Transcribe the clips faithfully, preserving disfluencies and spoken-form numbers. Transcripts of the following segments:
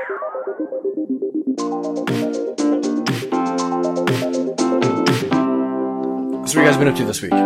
So what you guys been up to this week?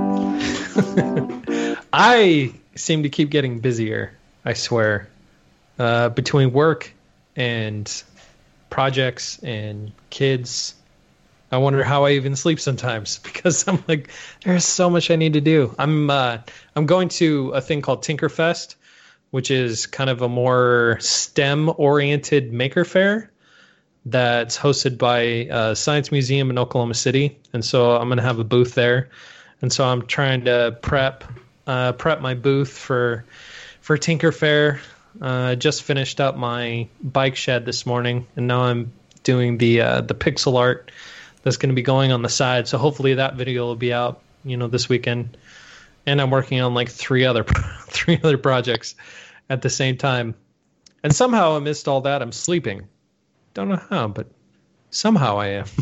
I seem to keep getting busier, I swear. Uh, between work and projects and kids, I wonder how I even sleep sometimes because I'm like, there's so much I need to do. I'm uh, I'm going to a thing called Tinkerfest, which is kind of a more STEM-oriented maker fair that's hosted by uh, Science Museum in Oklahoma City. And so I'm going to have a booth there. And so I'm trying to prep uh, prep my booth for for Tinker Fair. Uh, I just finished up my bike shed this morning, and now I'm doing the uh, the pixel art that's going to be going on the side. So hopefully that video will be out, you know, this weekend. And I'm working on like three other three other projects at the same time. And somehow amidst all that, I'm sleeping. Don't know how, but somehow I am.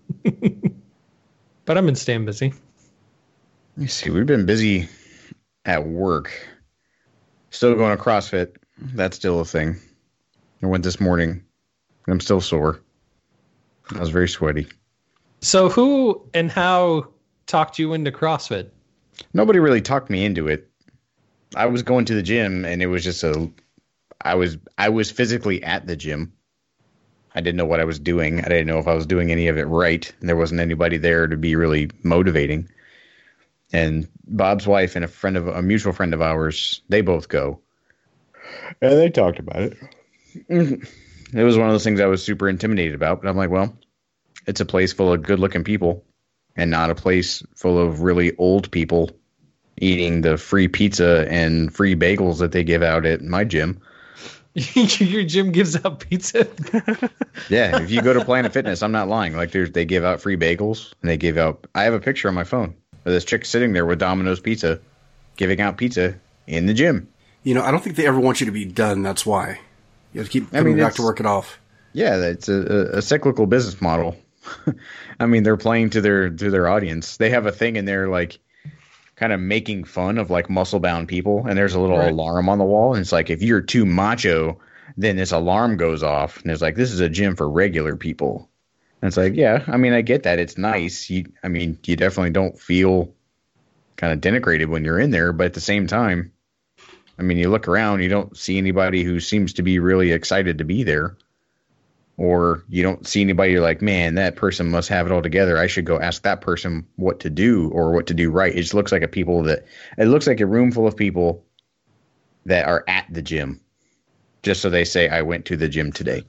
But I've been staying busy. Let me see. We've been busy at work. Still going to CrossFit. That's still a thing. I went this morning. I'm still sore. I was very sweaty. So who and how talked you into CrossFit? Nobody really talked me into it. I was going to the gym, and it was just a. I was I was physically at the gym. I didn't know what I was doing. I didn't know if I was doing any of it right. And there wasn't anybody there to be really motivating. And Bob's wife and a friend of a mutual friend of ours, they both go. And they talked about it. It was one of those things I was super intimidated about. But I'm like, well, it's a place full of good-looking people and not a place full of really old people eating the free pizza and free bagels that they give out at my gym. Your gym gives out pizza? Yeah, if you go to Planet Fitness, I'm not lying. Like, there's, they give out free bagels, and they give out... I have a picture on my phone of this chick sitting there with Domino's Pizza, giving out pizza in the gym. You know, I don't think they ever want you to be done. That's why. You have to keep coming I mean, back to work it off. Yeah, it's a, a cyclical business model. I mean, they're playing to their to their audience. They have a thing in there, like, kind of making fun of like muscle-bound people, and there's a little right. alarm on the wall, and it's like, if you're too macho, then this alarm goes off, and it's like, this is a gym for regular people. And it's like, yeah, I mean, I get that. It's nice. You, I mean, you definitely don't feel kind of denigrated when you're in there, but at the same time, I mean, you look around, you don't see anybody who seems to be really excited to be there. Or you don't see anybody you're like, man, that person must have it all together. I should go ask that person what to do or what to do right. It just looks like a people that it looks like a room full of people that are at the gym. Just so they say, I went to the gym today.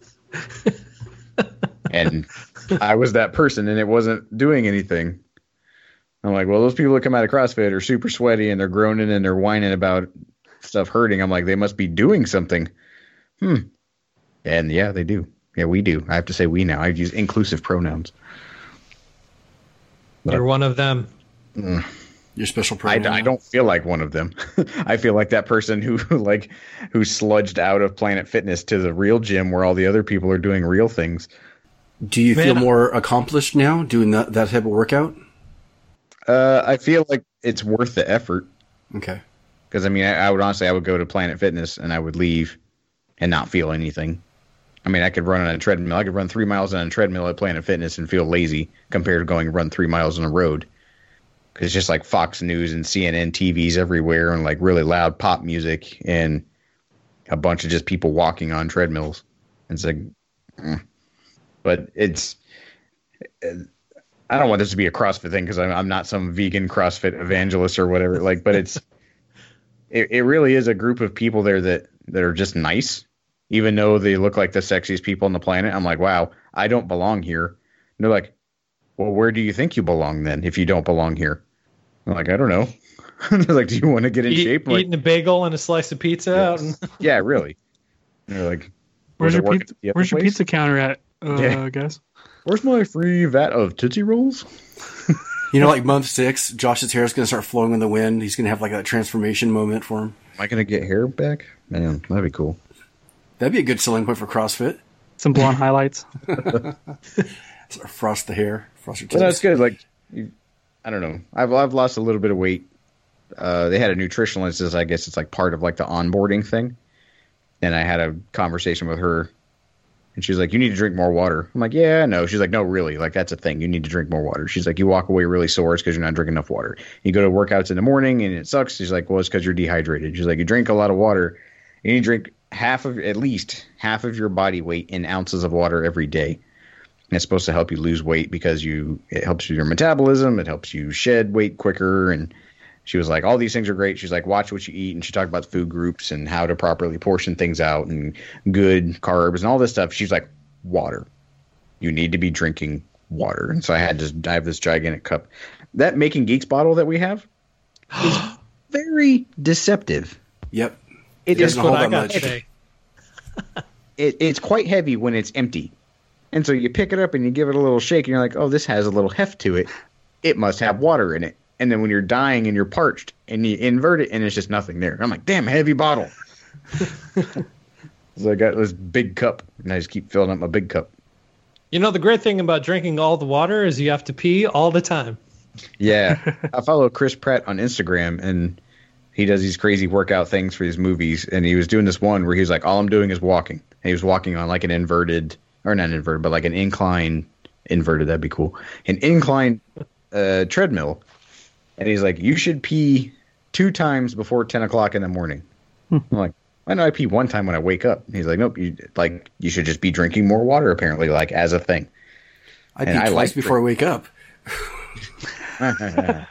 And I was that person and it wasn't doing anything. I'm like, well, those people that come out of CrossFit are super sweaty and they're groaning and they're whining about stuff hurting. I'm like, they must be doing something. Hmm. And yeah, they do. Yeah, we do. I have to say we now. I use inclusive pronouns. But, You're one of them. Mm, Your special pronoun. I, I don't feel like one of them. I feel like that person who like who sludged out of Planet Fitness to the real gym where all the other people are doing real things. Do you Man, feel more accomplished now doing that, that type of workout? Uh, I feel like it's worth the effort. Okay. Because, I mean, I, I would honestly, I would go to Planet Fitness and I would leave and not feel anything. I mean, I could run on a treadmill. I could run three miles on a treadmill at Planet Fitness and feel lazy compared to going and run three miles on the road. Because it's just like Fox News and C N N T Vs everywhere and like really loud pop music and a bunch of just people walking on treadmills. And it's like, mm. But it's, I don't want this to be a CrossFit thing because I'm, I'm not some vegan CrossFit evangelist or whatever. Like, but it's, it, it really is a group of people there that, that are just nice. Even though they look like the sexiest people on the planet, I'm like, wow, I don't belong here. And they're like, well, where do you think you belong then if you don't belong here? I'm like, I don't know. They're like, do you want to get in Eat, shape? Like, eating a bagel and a slice of pizza yeah, out. And yeah, really. And they're like, where's your pizza, where's your pizza counter at, uh, yeah. guys? Where's my free vat of Tootsie Rolls? You know, like month six, Josh's hair is going to start flowing in the wind. He's going to have like a transformation moment for him. Am I going to get hair back? Man, that'd be cool. That'd be a good selling point for CrossFit. Some blonde highlights. Frost the hair. Frost your well, that's good. Like, you, I don't know. I've I've lost a little bit of weight. Uh, they had a nutritionalist, as I guess it's like part of like the onboarding thing. And I had a conversation with her And she's like, you need to drink more water. I'm like, yeah, no. She's like, no, really. Like, that's a thing. You need to drink more water. She's like, you walk away really sore because you're not drinking enough water. You go to workouts in the morning and it sucks. She's like, well, it's because you're dehydrated. She's like, you drink a lot of water. You need to drink half of, at least half of your body weight in ounces of water every day. And it's supposed to help you lose weight because you it helps your metabolism. It helps you shed weight quicker. And she was like, all these things are great. She's like, watch what you eat. And she talked about food groups and how to properly portion things out and good carbs and all this stuff. She's like, water. You need to be drinking water. And so I had to I have this gigantic cup. That Making Geeks bottle that we have is very deceptive. Yep. It It is doesn't hold I that got much. today. it, it's quite heavy when it's empty. And so you pick it up and you give it a little shake and you're like, oh, this has a little heft to it. It must have water in it. And then when you're dying and you're parched and you invert it and it's just nothing there. I'm like, damn, heavy bottle. So I got this big cup and I just keep filling up my big cup. You know, the great thing about drinking all the water is you have to pee all the time. Yeah. I follow Chris Pratt on Instagram and he does these crazy workout things for his movies. And he was doing this one where he was like, all I'm doing is walking. And he was walking on like an inverted, or not inverted, but like an incline, inverted, that'd be cool. An incline uh, treadmill. And he's like, you should pee two times before ten o'clock in the morning. Hmm. I'm like, why don't I pee one time when I wake up? And he's like, nope, you like you should just be drinking more water, apparently, like as a thing. I pee twice like before drink. I wake up.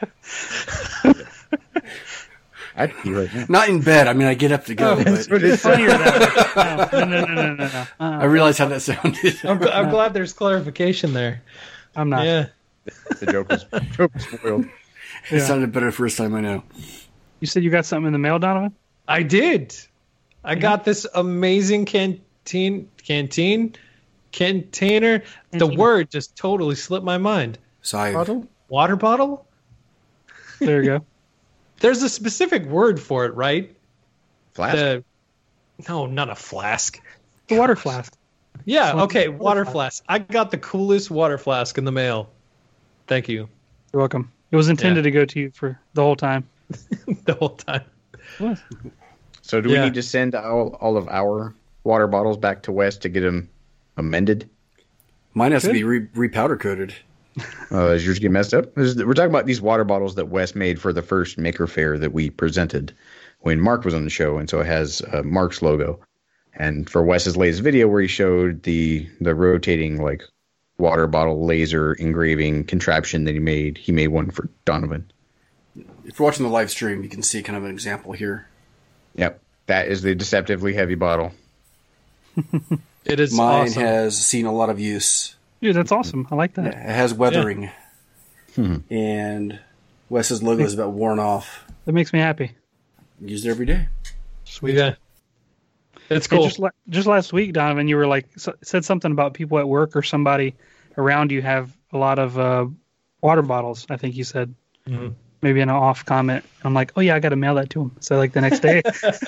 I'd pee right now. Not in bed. I mean, I get up to go. Oh, but but it's funnier that way. No, no, no, no, no, no. no. Uh-uh. I realize how that sounded. I'm, I'm glad there's clarification there. I'm not. Yeah. The joke was, joke was spoiled. It yeah. sounded better the first time, I know. You said you got something in the mail, Donovan? I did. I yeah. got this amazing canteen, canteen, container. The word just totally slipped my mind. Side. Bottle? Water bottle? There you go. There's a specific word for it, right? Flask? The, no, not a flask. The water flask. Yeah, okay, water flask. I got the coolest water flask in the mail. Thank you. You're welcome. It was intended yeah. to go to you for the whole time. The whole time. What? So do yeah. we need to send all, all of our water bottles back to Wes to get them amended? Mine has Good. to be re- re-powder coated. Uh, does yours get messed up? Is, we're talking about these water bottles that Wes made for the first Maker Faire that we presented when Mark was on the show, and so it has uh, Mark's logo. And for Wes's latest video where he showed the the rotating like water bottle laser engraving contraption that he made, he made one for Donovan. If you're watching the live stream, you can see kind of an example here. Yep, that is the deceptively heavy bottle. It is. Mine awesome. has seen a lot of use. Dude, that's awesome. I like that. It has weathering. Yeah. Hmm. And Wes's logo is about worn off. That makes me happy. Use it every day. Sweet. Yeah. It's cool. Hey, just, la- just last week, Donovan, you were like so, said something about people at work or somebody around you have a lot of uh, water bottles. I think you said mm-hmm. maybe an off comment. I'm like, oh yeah, I got to mail that to him. So like the next day.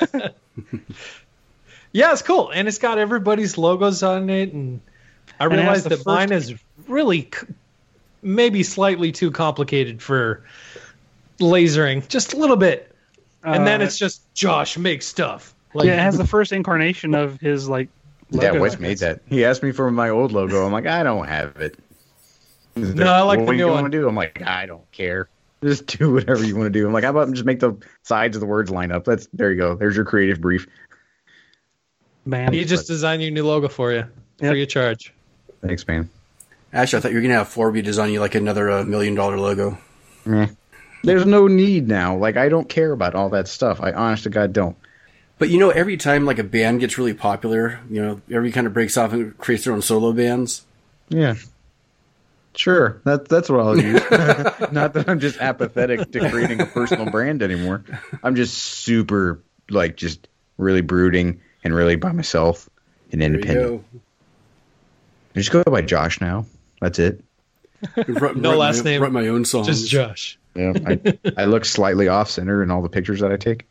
Yeah, it's cool, and it's got everybody's logos on it, and I and realized that first... mine is really c- maybe slightly too complicated for lasering, just a little bit, and uh, then it's just Josh makes stuff. Like, yeah, it has the first incarnation of his like logo. Yeah, Wes made that. He asked me for my old logo. I'm like, I don't have it. No, I like what the do new you one. want to do? I'm like, I don't care. Just do whatever you want to do. I'm like, how about just make the sides of the words line up? That's there you go. There's your creative brief. Man, he just designed your new logo for you, yep. free of charge. Thanks, man. Actually, I thought you were gonna have Forby design you like another uh, million dollar logo. Eh. There's no need now. Like, I don't care about all that stuff. I honest to God don't. But you know, every time like a band gets really popular, you know, every kind of breaks off and creates their own solo bands. Yeah. Sure. That, that's what I'll use. Not that I'm just apathetic to creating a personal brand anymore. I'm just super, like, just really brooding and really by myself and independent. I just go by Josh now. That's it. Write, no write last my, name. Write my own songs. Just Josh. Yeah, I, I look slightly off-center in all the pictures that I take.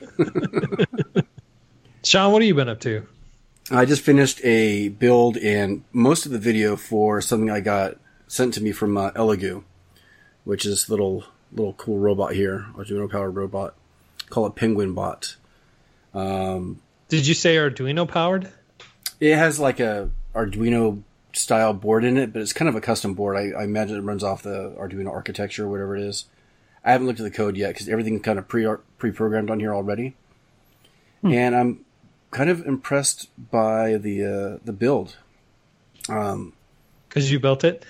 Sean, what have you been up to? I just finished a build and most of the video for something I got sent to me from uh, Elegoo, which is this little little cool robot here, Arduino powered robot. Call it Penguin Bot. Um, Did you say Arduino powered? It has like a Arduino style board in it, but it's kind of a custom board. I, I imagine it runs off the Arduino architecture or whatever it is. I haven't looked at the code yet because everything's kind of pre pre-programmed on here already. Hmm. And I'm kind of impressed by the uh, the build. Um, Because you built it?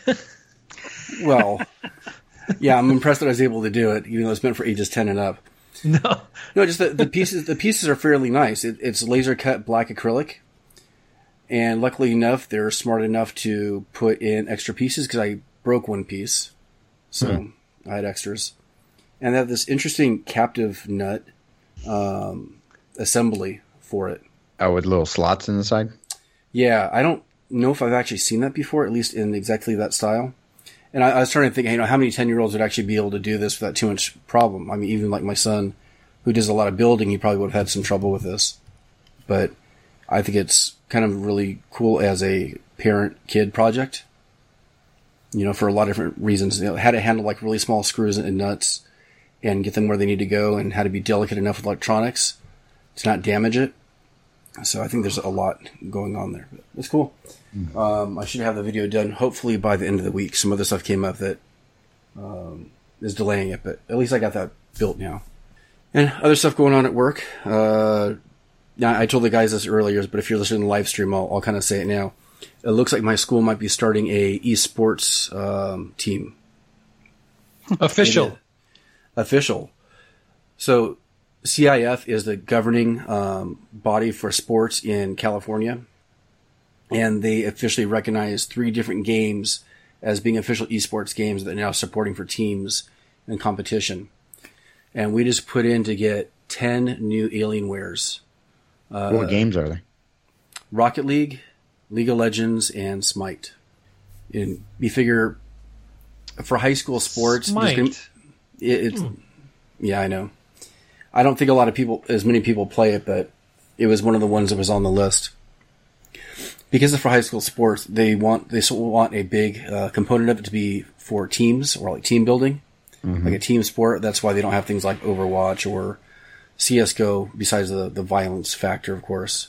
Well, yeah, I'm impressed that I was able to do it, even though it's meant for ages ten and up. No. No, just the, the pieces the pieces are fairly nice. It, it's laser cut black acrylic. And luckily enough, they're smart enough to put in extra pieces because I broke one piece. So mm-hmm. I had extras. And they have this interesting captive nut um, assembly for it. Oh, with little slots in the side? Yeah, I don't know if I've actually seen that before, at least in exactly that style. And I, I was trying to think, you know, how many ten-year-olds would actually be able to do this without too much problem? I mean, even like my son, who does a lot of building, he probably would have had some trouble with this. But I think it's kind of really cool as a parent-kid project, you know, for a lot of different reasons. You know, how to handle like really small screws and nuts and get them where they need to go, and how to be delicate enough with electronics to not damage it. So I think there's a lot going on there. But it's cool. Mm-hmm. Um, I should have the video done hopefully by the end of the week. Some other stuff came up that um, is delaying it, but at least I got that built now. And other stuff going on at work. Uh, now, I told the guys this earlier, but if you're listening to the live stream, I'll, I'll kind of say it now. It looks like my school might be starting a esports um, team. Official. Official. So C I F is the governing um, body for sports in California, and they officially recognize three different games as being official esports games that they're now supporting for teams and competition. And we just put in to get ten new Alienwares. Uh, what games are they? Rocket League, League of Legends, and Smite. And you figure for high school sports, Smite. Gonna, it, it's hmm. yeah, I know. I don't think a lot of people, as many people play it, but it was one of the ones that was on the list. Because it's for high school sports, they want they want a big uh, component of it to be for teams or like team building, mm-hmm. like a team sport. That's why they don't have things like Overwatch or C S G O. Besides the the violence factor, of course,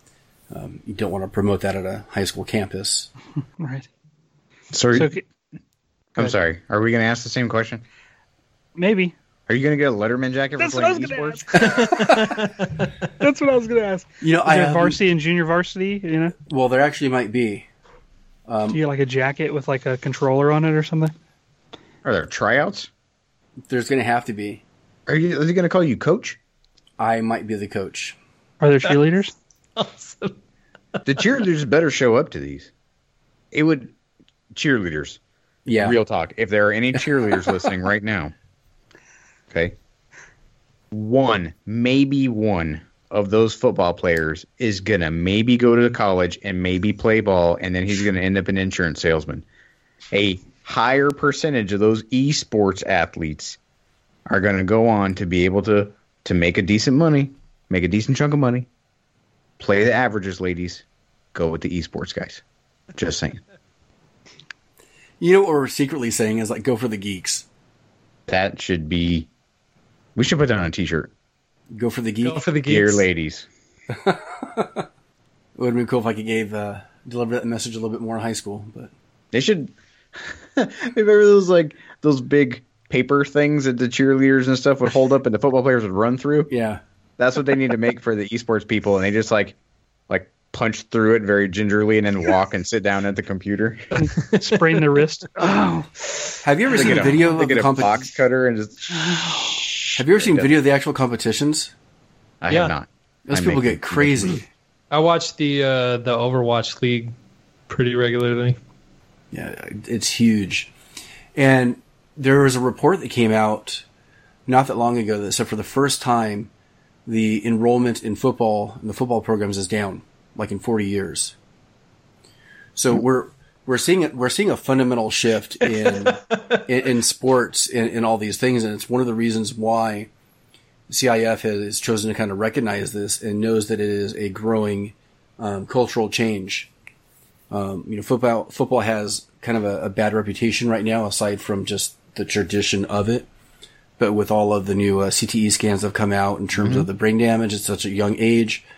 um, you don't want to promote that at a high school campus. Right. Sorry, so, I'm sorry. Are we going to ask the same question? Maybe. Are you going to get a Letterman jacket That's for what playing I was esports? That's what I was going to ask. You know, Is I there have, varsity and junior varsity. You know. Well, there actually might be. Um, Do you get like a jacket with like a controller on it or something? Are there tryouts? There's going to have to be. Are you? Are they going to call you coach? I might be the coach. Are there cheerleaders? Awesome. The cheerleaders better show up to these. It would cheerleaders. Yeah. Real talk. If there are any cheerleaders listening right now, okay, one, maybe one of those football players is going to maybe go to college and maybe play ball, and then he's going to end up an insurance salesman. A higher percentage of those esports athletes are going to go on to be able to, to make a decent money, make a decent chunk of money, play the averages, ladies, go with the esports guys. Just saying. You know what we're secretly saying is like, go for the geeks. That should be... We should put that on a t-shirt. Go for the geeks. Go for the geeks. Dear ladies. It would have been cool if I could gave, uh, deliver that message a little bit more in high school. But they should... Remember those, like, those big paper things that the cheerleaders and stuff would hold up and the football players would run through? Yeah. That's what they need to make for the esports people, and they just, like, like punch through it very gingerly and then walk and sit down at the computer. Sprain the wrist. Oh. Have you ever They seen get a a, video they of get the a competition? box cutter and just... Have you ever seen video of the actual competitions? I Yeah. have not. Those I people make- get crazy. I watch the uh, the Overwatch League pretty regularly. Yeah, it's huge. And there was a report that came out not that long ago that said for the first time, the enrollment in football, in the football programs is down, like in forty years. So we're we're seeing it. We're seeing a fundamental shift in in, in sports in, in all these things, and it's one of the reasons why C I F has chosen to kind of recognize this and knows that it is a growing um, cultural change. Um, you know, football football has kind of a, a bad reputation right now, aside from just the tradition of it. But with all of the new uh, C T E scans that have come out in terms mm-hmm. of the brain damage at such a young age,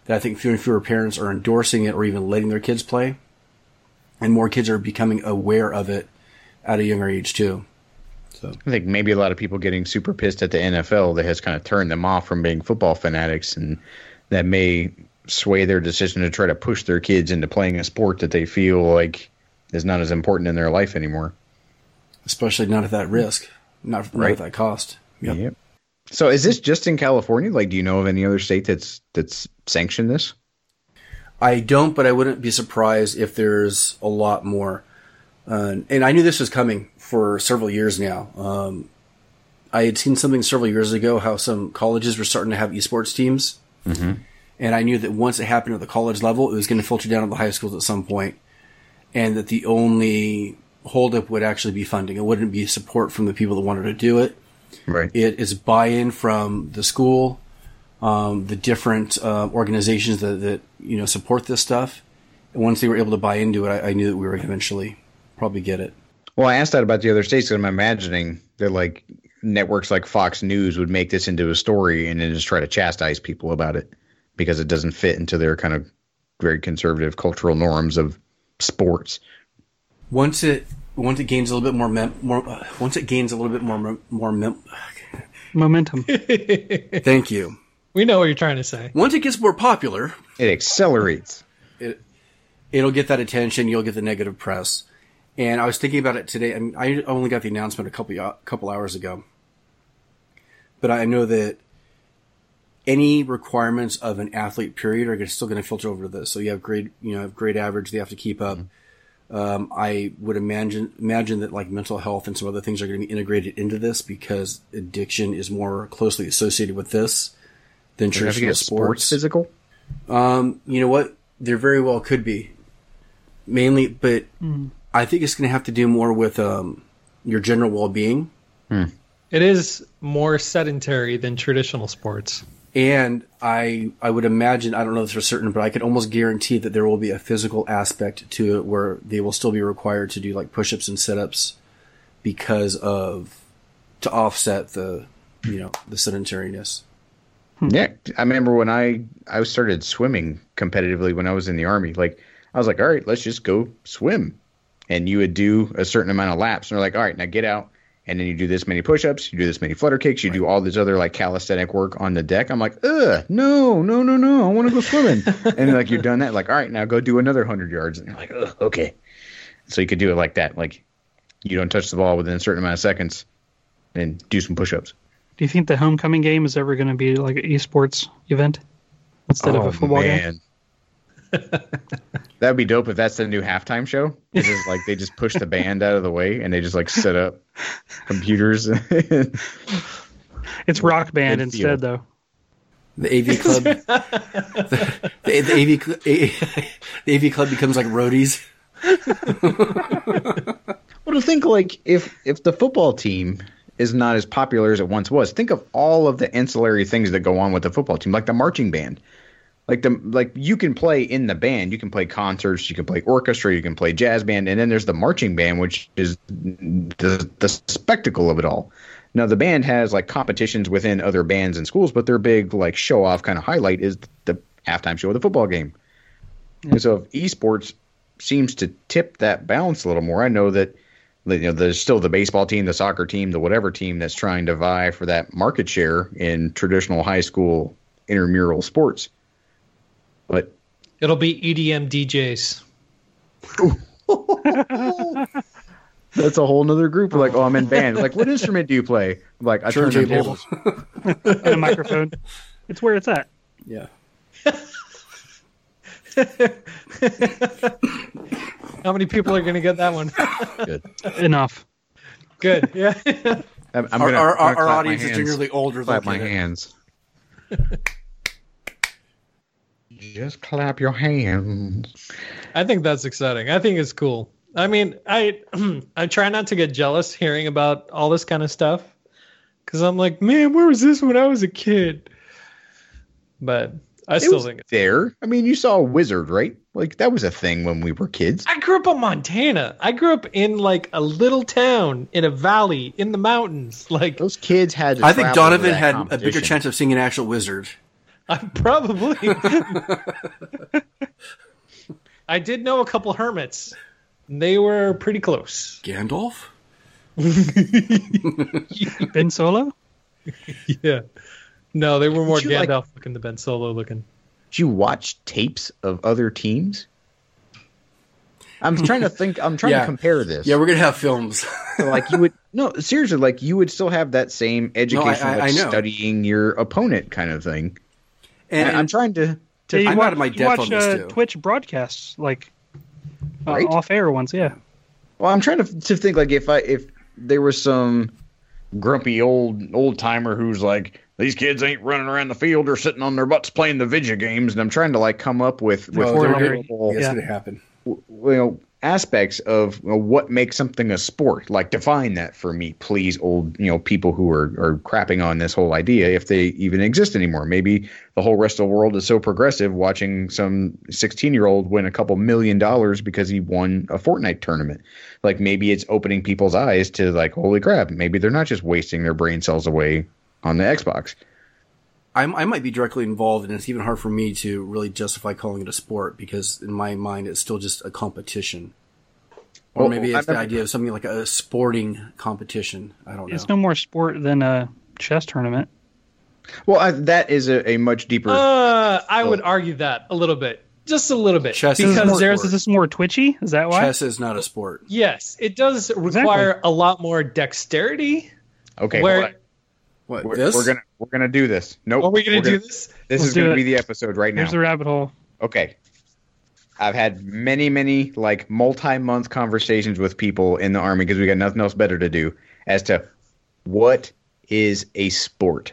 that I think fewer and fewer parents are endorsing it or even letting their kids play. And more kids are becoming aware of it at a younger age, too. So I think maybe a lot of people getting super pissed at the N F L that has kind of turned them off from being football fanatics, and that may sway their decision to try to push their kids into playing a sport that they feel like is not as important in their life anymore. Especially not at that risk, not, not Right. at that cost. Yep. Yep. So is this just in California? Like, do you know of any other state that's that's sanctioned this? I don't, but I wouldn't be surprised if there's a lot more. Uh, and I knew this was coming for several years now. Um, I had seen something several years ago how some colleges were starting to have esports teams. Mm-hmm. And I knew that once it happened at the college level, it was going to filter down to the high schools at some point. And that the only holdup would actually be funding. It wouldn't be support from the people that wanted to do it. Right. It is buy-in from the school, um, the different uh, organizations that, that you know support this stuff. And once they were able to buy into it, I, I knew that we were eventually probably get it. Well, I asked that about the other states because I'm imagining that like networks like Fox News would make this into a story and then just try to chastise people about it because it doesn't fit into their kind of very conservative cultural norms of sports. Once it once it gains a little bit more mem- more uh, once it gains a little bit more mem- more mem- Momentum. thank you. We know what you're trying to say. Once it gets more popular, It accelerates. it it'll get that attention. You'll get the negative press. And I was thinking about it today. I mean, I only got the announcement a couple a couple hours ago, but I know that any requirements of an athlete period are still going to filter over to this. So you have grade, you know, grade average they have to keep up. Mm-hmm. Um, I would imagine imagine that like mental health and some other things are going to be integrated into this because addiction is more closely associated with this than Does it have to traditional get sports sports. physical? Um, you know what? There very well could be. Mainly, but Mm. I think it's going to have to do more with um, your general well-being. It is more sedentary than traditional sports. And I I would imagine, I don't know this for certain, but I could almost guarantee that there will be a physical aspect to it where they will still be required to do like push-ups and sit-ups because of, to offset the, you know, the sedentariness. Yeah, I remember when I I started swimming competitively when I was in the Army. Like, I was like, all right, let's just go swim. And you would do a certain amount of laps. And they're like, all right, now get out. And then you do this many push-ups, you do this many flutter kicks, you do all this other like calisthenic work on the deck. I'm like, ugh, no, no, no, no, I want to go swimming. And like you're done that, like, all right, now go do another hundred yards. And you're like, ugh, okay. So you could do it like that. Like, you don't touch the ball within a certain amount of seconds and do some push-ups. Do you think the homecoming game is ever going to be like an esports event instead of a football game? That'd be dope if that's the new halftime show. It's just like they just push the band out of the way and they just like set up computers. It's Rock Band Good instead, feel. though. The A V club, the, the, the A V, cl- A- the A V club becomes like roadies. Well, to think like if if the football team is not as popular as it once was, think of all of the ancillary things that go on with the football team, like the marching band. Like the like you can play in the band, you can play concerts, you can play orchestra, you can play jazz band, and then there's the marching band, which is the the spectacle of it all. Now the band has like competitions within other bands and schools, but their big like show off kind of highlight is the halftime show of the football game. Mm-hmm. And so if esports seems to tip that balance a little more, I know that you know there's still the baseball team, the soccer team, the whatever team that's trying to vie for that market share in traditional high school intramural sports. But It'll be E D M D Js. That's a whole nother group. Like, oh, I'm in band. Like, what instrument do you play? I'm like, I turn tables. And a microphone. It's where it's at. Yeah. How many people are going to get that one? Good. Enough. Good. Yeah. I'm, I'm Our, gonna, our, I'm gonna our clap my audience is hands. generally older. Clap than my hands. Just clap your hands. I think that's exciting. I think it's cool. I mean, I I try not to get jealous hearing about all this kind of stuff because I'm like, man, where was this when I was a kid? But I It still was think it's there. I mean, you saw a wizard, right? Like that was a thing when we were kids. I grew up in Montana. I grew up in like a little town in a valley in the mountains. Like Those kids had. To I think travel to Donovan that had a bigger competition. chance of seeing an actual wizard. I probably. I did know a couple hermits. They were pretty close. Gandalf? Ben Solo? Yeah. No, they were more Did you, like- Gandalf looking than Ben Solo looking. Did you watch tapes of other teams? I'm trying to think. I'm trying Yeah. to compare this. Yeah, we're going to have films. Like you would no seriously, like you would still have that same education, I- like I know. studying your opponent kind of thing. And, And I'm trying to. Yeah, you I'm watch, out of my you depth watch on this, uh, too. Twitch broadcasts, like uh, Right? off-air ones, yeah. Well, I'm trying to to think like if I if there was some grumpy old old timer who's like, these kids ain't running around the field or sitting on their butts playing the video games, and I'm trying to like come up with with Oh, they're relatable, It's Yeah. going to happen. you know, aspects of you know, what makes something a sport. Like define that for me, please, old you know people who are are crapping on this whole idea, if they even exist anymore. Maybe the whole rest of the world is so progressive, watching some sixteen year old win a couple million dollars because he won a Fortnite tournament. Like maybe it's opening people's eyes to like, holy crap, maybe they're not just wasting their brain cells away on the Xbox. I'm, I might be directly involved, and it's even hard for me to really justify calling it a sport because, in my mind, it's still just a competition. Or Well, maybe I it's the never- idea of something like a sporting competition. I don't know. It's no more sport than a chess tournament. Well, I, that is a, a much deeper. Uh, I would argue that a little bit. Just a little bit. Chess is because more there's sport. Is this more twitchy? Is that why? Chess is not a sport. Yes, it does require a lot more dexterity. okay, where hold on. What, We're, this? we're gonna we're gonna do this. Nope. are we going we're to do gonna- this? This Let's is going do to it. be the episode right now. Here's the rabbit hole. Okay. I've had many, many like multi-month conversations with people in the Army because we got nothing else better to do as to what is a sport.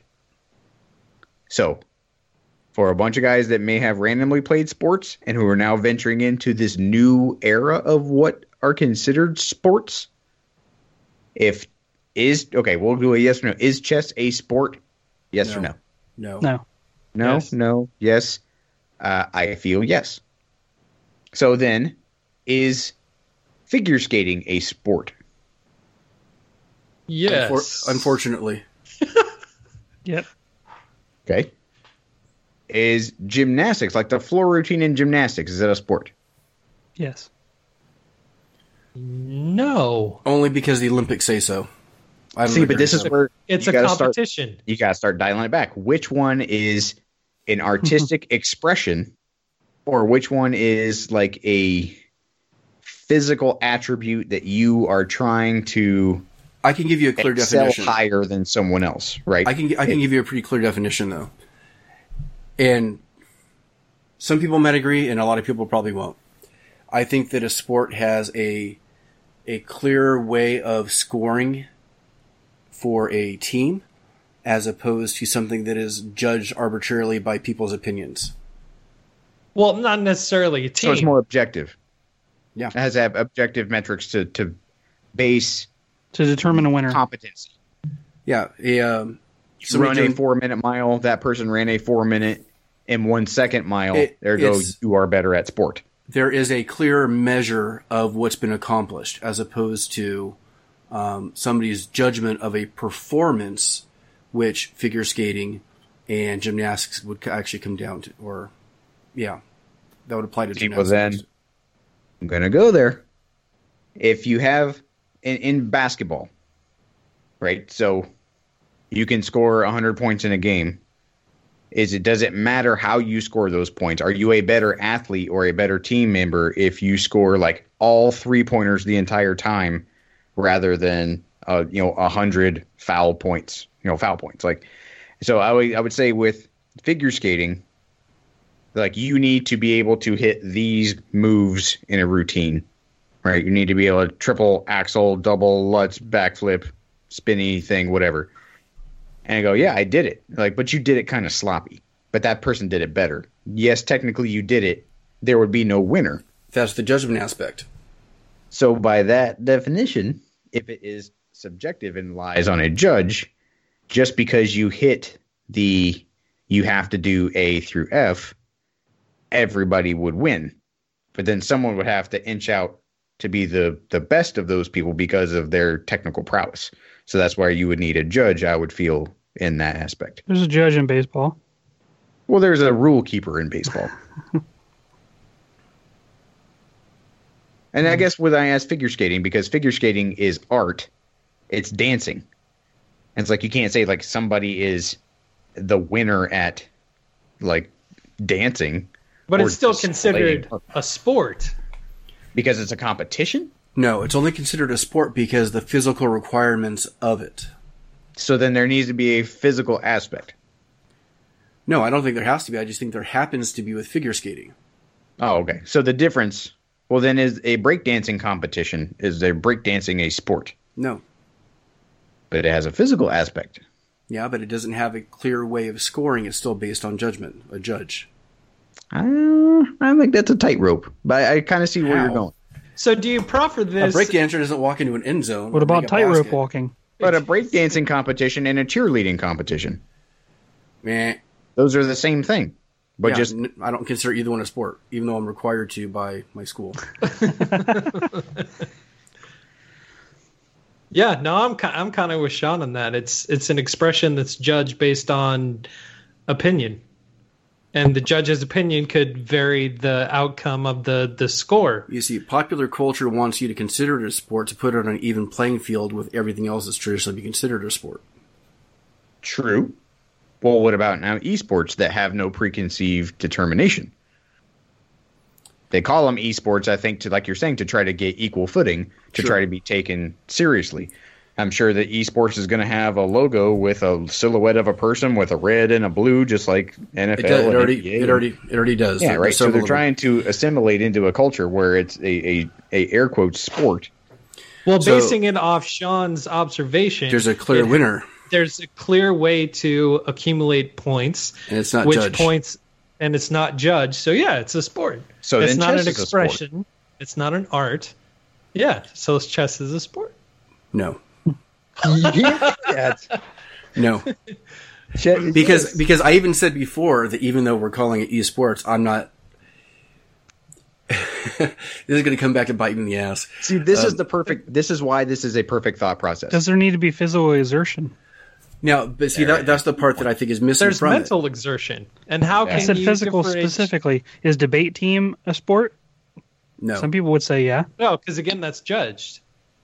So, for a bunch of guys that may have randomly played sports and who are now venturing into this new era of what are considered sports, if is okay, we'll do a yes or no. Is chess a sport? Yes No. or no? No. No. No, Yes. no, yes. Uh, I feel yes. So then, is figure skating a sport? Yes. Unfor- unfortunately. Yep. Okay. Is gymnastics, like the floor routine in gymnastics, is that a sport? Yes. No. Only because the Olympics say so. I don't See, agree but this with is that. where It's you a gotta start. competition. You got to start dialing it back. Which one is an artistic expression, or which one is like a physical attribute that you are trying to I can give you a clear excel definition. higher than someone else, right? I can I can give you a pretty clear definition though, and some people might agree, and a lot of people probably won't. I think that a sport has a a clear way of scoring for a team, as opposed to something that is judged arbitrarily by people's opinions. Well, not necessarily a So team. it's more objective. Yeah. It has to have objective metrics to, to base To determine a winner. competency. Yeah, a um, You somebody run a doing- four minute mile, that person ran a four minute and one second mile. It- there you go, it's- you are better at sport. there is a clear measure of what's been accomplished, as opposed to um, somebody's judgment of a performance, which figure skating and gymnastics would c- actually come down to. Or, yeah, that would apply to See, well gymnastics. then, I'm going to go there. If you have, in, in basketball, right, so you can score one hundred points in a game. Is it does it matter how you score those points? Are you a better athlete or a better team member if you score like all three pointers the entire time rather than uh, you know a hundred foul points? You know, foul points. Like, so I would I would say with figure skating, like you need to be able to hit these moves in a routine, right? You need to be able to triple axel, double lutz, backflip, spinny thing, whatever. And I go, yeah, I did it. Like, but you did it kind of sloppy. But that person did it better. Yes, technically you did it. There would be no winner. That's the judgment aspect. So by that definition, if it is subjective and lies on a judge, just because you hit the you have to do A through F, everybody would win. But then someone would have to inch out to be the, the best of those people because of their technical prowess. So that's why you would need a judge, I would feel, in that aspect. There's a judge in baseball. Well, there's a rule keeper in baseball. And I guess when I ask figure skating, because figure skating is art, it's dancing. And it's like you can't say like somebody is the winner at like dancing. But or it's still displaying considered art. a sport. Because it's a competition? No, it's only considered a sport because the physical requirements of it. So then there needs to be a physical aspect. No, I don't think there has to be. I just think there happens to be with figure skating. Oh, okay. So the difference, well, then is a breakdancing competition, is a breakdancing a sport? No. But it has a physical aspect. Yeah, but it doesn't have a clear way of scoring. It's still based on judgment, a judge. Uh, I think that's a tightrope, but I, I kind of see where How? you're going. So do you proffer A this? breakdancer doesn't walk into an end zone. What or about make a tightrope basket. walking? But a breakdancing competition and a cheerleading competition, Meh. those are the same thing. But Yeah, just n- I don't consider either one a sport, even though I'm required to by my school. Yeah, no, I'm ki- I'm kind of with Sean on that. It's it's an expression that's judged based on opinion, and the judge's opinion could vary the outcome of the the score. You see, popular culture wants you to consider it a sport to put it on an even playing field with everything else that's traditionally be considered a sport. true. Well, what about now esports that have no preconceived determination? They call them esports, I think, to like you're saying, to try to get equal footing, to Sure. try to be taken seriously. I'm sure that esports is going to have a logo with a silhouette of a person with a red and a blue, just like N F L. It, does, it and already, N B A. it already, it already does. Yeah, There- right. there's So several they're of them. trying to assimilate into a culture where it's a, a, a air quote sport. Well, So- basing it off Sean's observation, There's a clear it- winner, There's a clear way to accumulate points, and it's not which judged. points, and it's not judged. So yeah, it's a sport. So it's then not chess an is a sport. expression. It's not an art. Yeah, so chess is a sport. No, Yeah, no, because because I even said before that even though we're calling it esports, I'm not. This is going to come back to bite me in the ass. see, this is Um, the perfect. This is why this is a perfect thought process. Does there need to be physical exertion? Now, but see, that, that's the part that I think is missing There's from mental it. exertion, and how Yeah. can I said you physical differentiate- specifically. Is debate team a sport? No, Some people would say yeah. No, because again, that's judged.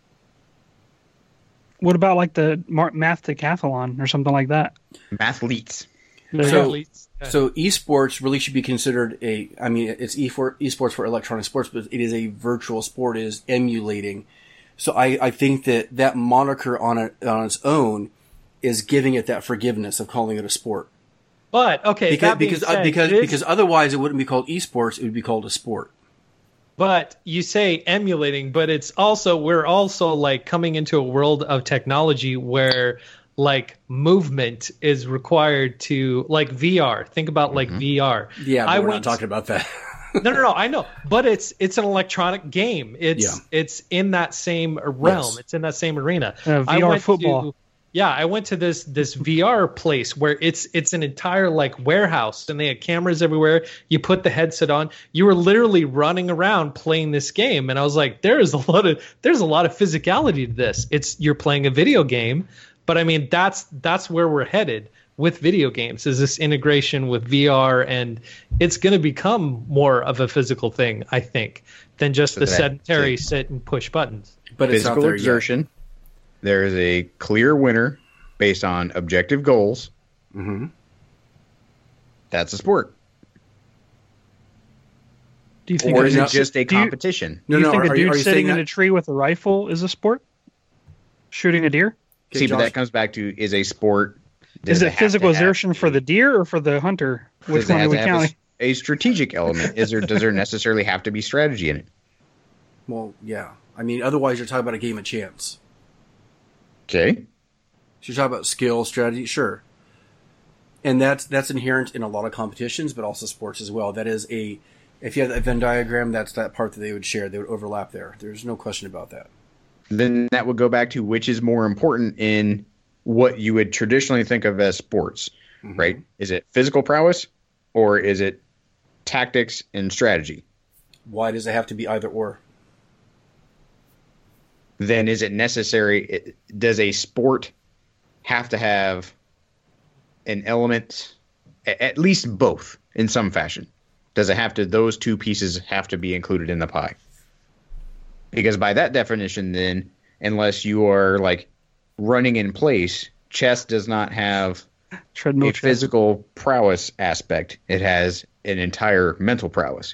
What about like the mar- math decathlon or something like that? Mathletes. There you So- go. Athletes. Yeah. so esports really should be considered a. I mean, it's e for esports for electronic sports, but it is a virtual sport. It is emulating. So I, I think that that moniker on it on its own is giving it that forgiveness of calling it a sport. But okay, Because that being because uh, said, because it is- because otherwise it wouldn't be called esports. It would be called a sport. But you say emulating, but it's also we're also like coming into a world of technology where like movement is required to like V R. Think about like V R. Yeah, but I we're went- not talking about that. no, no, no. I know, but it's it's an electronic game. It's Yeah. it's in that same realm. Yes. It's in that same arena. Uh, I V R went football. To, yeah, I went to this this V R place where it's it's an entire like warehouse, and they had cameras everywhere. You put the headset on, you were literally running around playing this game, and I was like, there is a lot of there's a lot of physicality to this. It's you're playing a video game, but I mean that's that's where we're headed with video games is this integration with V R, and it's going to become more of a physical thing, I think, than just the that- sedentary to- sit and push buttons. But it's not Physical there yet. exertion. There is a clear winner based on objective goals. Mm-hmm. That's a sport. Do you think Or a is dude- it just a do you- competition? Do you No, no, think are a you- dude are you sitting saying in that- a tree with a rifle is a sport? Shooting a deer? Okay, See, but Josh, that comes back to is a sport. does Is it have to physical have exertion for a- the deer or for the hunter? Which does it one have are we to have a, counting? s- a strategic element? Is there does there necessarily have to be strategy in it? well, yeah. I mean, otherwise you're talking about a game of chance. Okay. So you're talking about skill, strategy, sure. And that's that's inherent in a lot of competitions, but also sports as well. That is a, if you have that Venn diagram, that's that part that they would share. They would overlap there. There's no question about that. Then that would go back to which is more important in what you would traditionally think of as sports, Mhm. right? Is it physical prowess or is it tactics and strategy? Why does it have to be either or? Then is it necessary? it- Does a sport have to have an element A- at least both in some fashion. Does it have to? Those two pieces have to be included in the pie. Because by that definition, then, unless you are like running in place, chess does not have Treadmill a chess. physical prowess aspect. It has an entire mental prowess.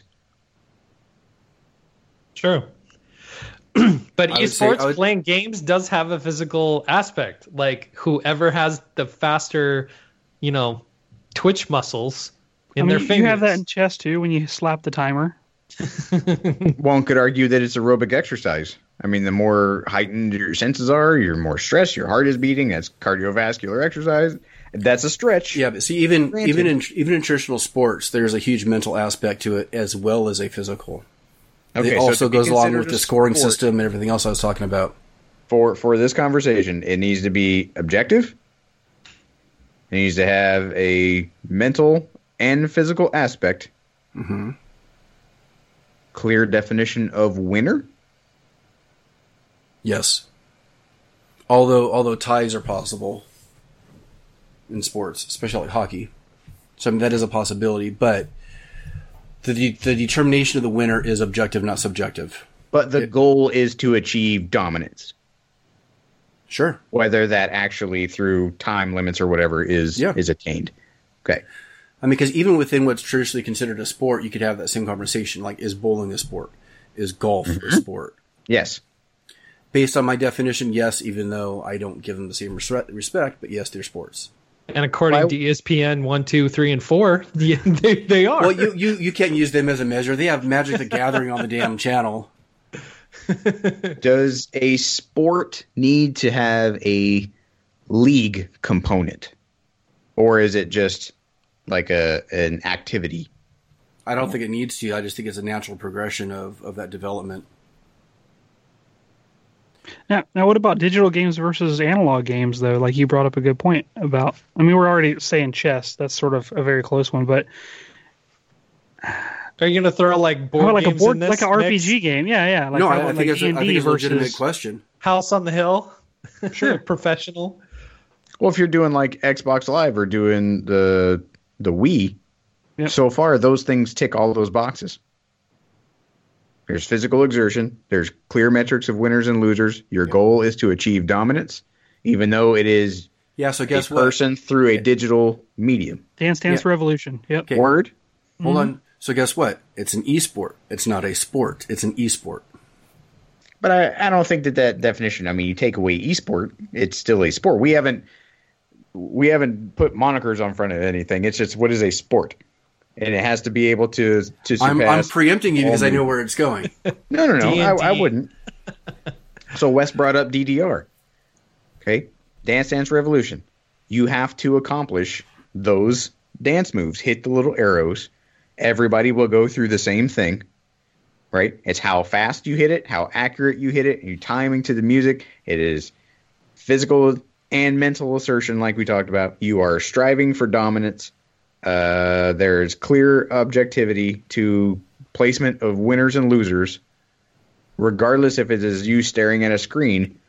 True. But I would say- esports I would- playing games does have a physical aspect. Like whoever has the faster, you know, twitch muscles in I mean, their you fingers. have that in chess too when you slap the timer. One could argue that it's aerobic exercise. I mean, the more heightened your senses are, you're more stressed, your heart is beating. That's cardiovascular exercise. That's a stretch. Yeah, but see, even Granted. even in even in traditional sports, there's a huge mental aspect to it as well as a physical. Okay, it so also to be goes along considered with a the scoring sport- system and everything else I was talking about. For for this conversation, it needs to be objective. It needs to have a mental and physical aspect. hmm Clear definition of winner. Yes. Although although ties are possible in sports, especially like hockey, so I mean, that is a possibility. But the de- the determination of the winner is objective, not subjective. But the It- goal is to achieve dominance. Sure. Whether that actually through time limits or whatever is Yeah. is attained. Okay. I mean, because even within what's traditionally considered a sport, you could have that same conversation. Like, is bowling a sport? Is golf a sport? Yes. Based on my definition, yes, even though I don't give them the same res- respect, but yes, they're sports. And according Why- to E S P N one, two, three, and four, they, they are. Well, you, you, you can't use them as a measure. They have Magic the Gathering on the damn channel. Does a sport need to have a league component? Or is it just like a an activity? I don't think it needs to. I just think it's a natural progression of, of that development. Now, now, what about digital games versus analog games, though? Like you brought up a good point about. I mean, we're already saying chess. That's sort of a very close one, but Are you going to throw like how board about like a games board, in this like an R P G mix? game? Yeah, yeah. Like no, how I, I about, think like it's a, I D and D think it's a legitimate versus- question. House on the Hill? Sure. Professional? Well, if you're doing like Xbox Live or doing the the Wii, Yep. so far those things tick all those boxes. There's physical exertion. There's clear metrics of winners and losers. Your goal is to achieve dominance, even though it is Yeah, so a guess what? person through a digital medium. Dance Dance Yeah. Revolution. Yep. Okay. Word? Hold on. So guess what? It's an esport. It's not a sport. It's an esport. But I, I don't think that that definition, I mean, you take away esport, it's still a sport. We haven't we haven't put monikers on front of anything. It's just what is a sport? And it has to be able to to surpass. I'm, I'm preempting you because I all know the- where it's going. No, no, no. D and D. I, I wouldn't. So Wes brought up D D R. Okay, Dance Dance Revolution. You have to accomplish those dance moves. Hit the little arrows. Everybody will go through the same thing. Right? It's how fast you hit it, how accurate you hit it, and your timing to the music. It is physical and mental assertion, like we talked about. You are striving for dominance. Uh, there's clear objectivity to placement of winners and losers, regardless if it is you staring at a screen.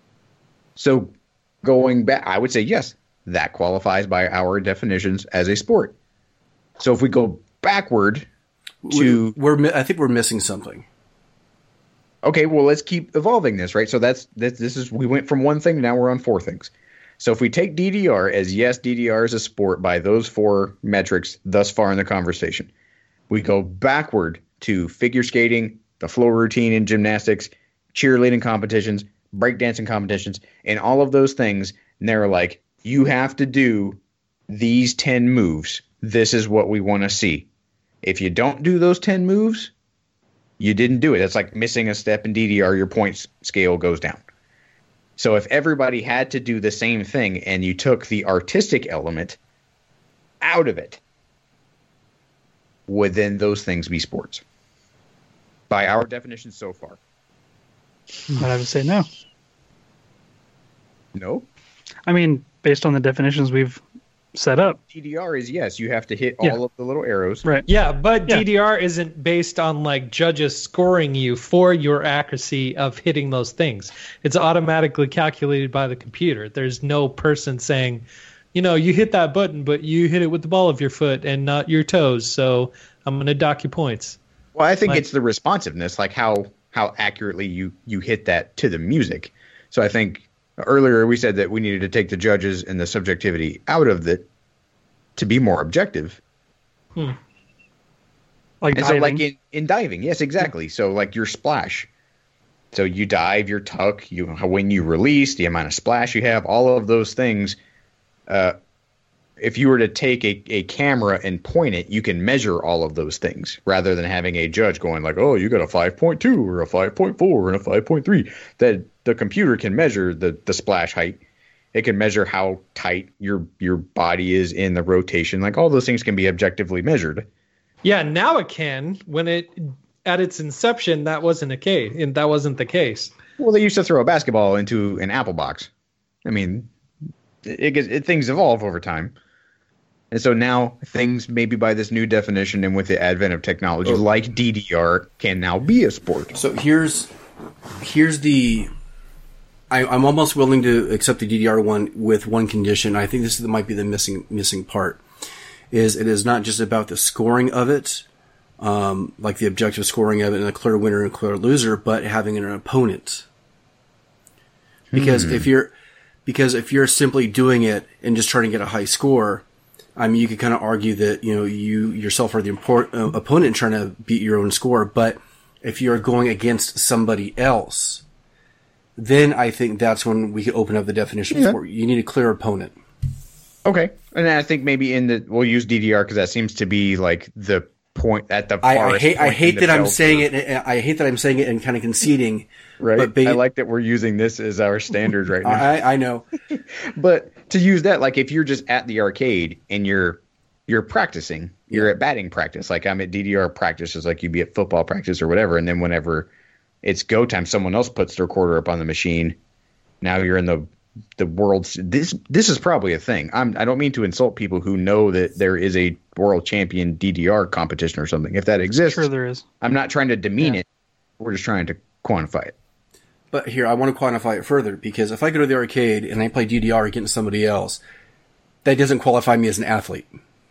So going back, I would say yes, that qualifies by our definitions as a sport. So if we go backward to we're, mi- I think we're missing something. okay, well, let's keep evolving this, right? So that's this, this is we went from one thing, now we're on four things. So if we take D D R as yes, D D R is a sport by those four metrics thus far in the conversation, we go backward to figure skating, the floor routine in gymnastics, cheerleading competitions, breakdancing competitions, and all of those things. And they're like, you have to do these ten moves. This is what we want to see. If you don't do those ten moves, you didn't do it. It's like missing a step in D D R. Your points scale goes down. So if everybody had to do the same thing and you took the artistic element out of it, would then those things be sports? By our definition so far. I'd have to say no. No. I mean, based on the definitions we've set up, D D R is yes, you have to hit Yeah. all of the little arrows. right? Yeah, but Yeah. D D R isn't based on like judges scoring you for your accuracy of hitting those things. It's automatically calculated by the computer. There's no person saying, you know, you hit that button, but you hit it with the ball of your foot and not your toes. So I'm going to dock you points. Well, I think Like- it's the responsiveness, like how how accurately you you hit that to the music. So I think earlier we said that we needed to take the judges and the subjectivity out of it to be more objective. Hmm. Like And diving. so, like in, in diving, yes, exactly. So, like your splash. So you dive, your tuck, you when you release, the amount of splash you have, all of those things. Uh, if you were to take a, a camera and point it, you can measure all of those things rather than having a judge going like, oh, you got a five point two or a five point four and a five point three. That the computer can measure the, the splash height. It can measure how tight your your body is in the rotation. Like all those things can be objectively measured. Yeah, now it can. When it at its inception, that wasn't a case, and that wasn't the case. Well, they used to throw a basketball into an apple box. I mean, it, gets it things evolve over time, and so now things maybe by this new definition and with the advent of technology like D D R can now be a sport. So here's here's the. I, I'm almost willing to accept the D D R one with one condition. I think this might be the missing missing part. Is it is not just about the scoring of it, um, like the objective scoring of it and a clear winner and a clear loser, but having an opponent. Because Hmm. if you're, because if you're simply doing it and just trying to get a high score, I mean, you could kind of argue that, you know, you yourself are the import, uh, opponent trying to beat your own score. But if you're going against somebody else, then I think that's when we could open up the definition Yeah. for you need a clear opponent. Okay, and I think maybe in the we'll use D D R because that seems to be like the point at the I, I farthest hate I point in hate the that I'm bell saying curve. it. I hate that I'm saying it and kind of conceding. Right. But ba- I like that we're using this as our standard right now. I, I know. But to use that, like if you're just at the arcade and you're you're practicing, you're at batting practice. Like I'm at D D R practices, like you'd be at football practice or whatever. And then whenever it's go time, someone else puts their quarter up on the machine. Now you're in the the world's this this is probably a thing. I'm I don't mean to insult people who know that there is a world champion D D R competition or something. If that exists, Sure, there is. I'm not trying to demean Yeah. it. We're just trying to quantify it. But here, I want to quantify it further because if I go to the arcade and I play D D R against somebody else, that doesn't qualify me as an athlete.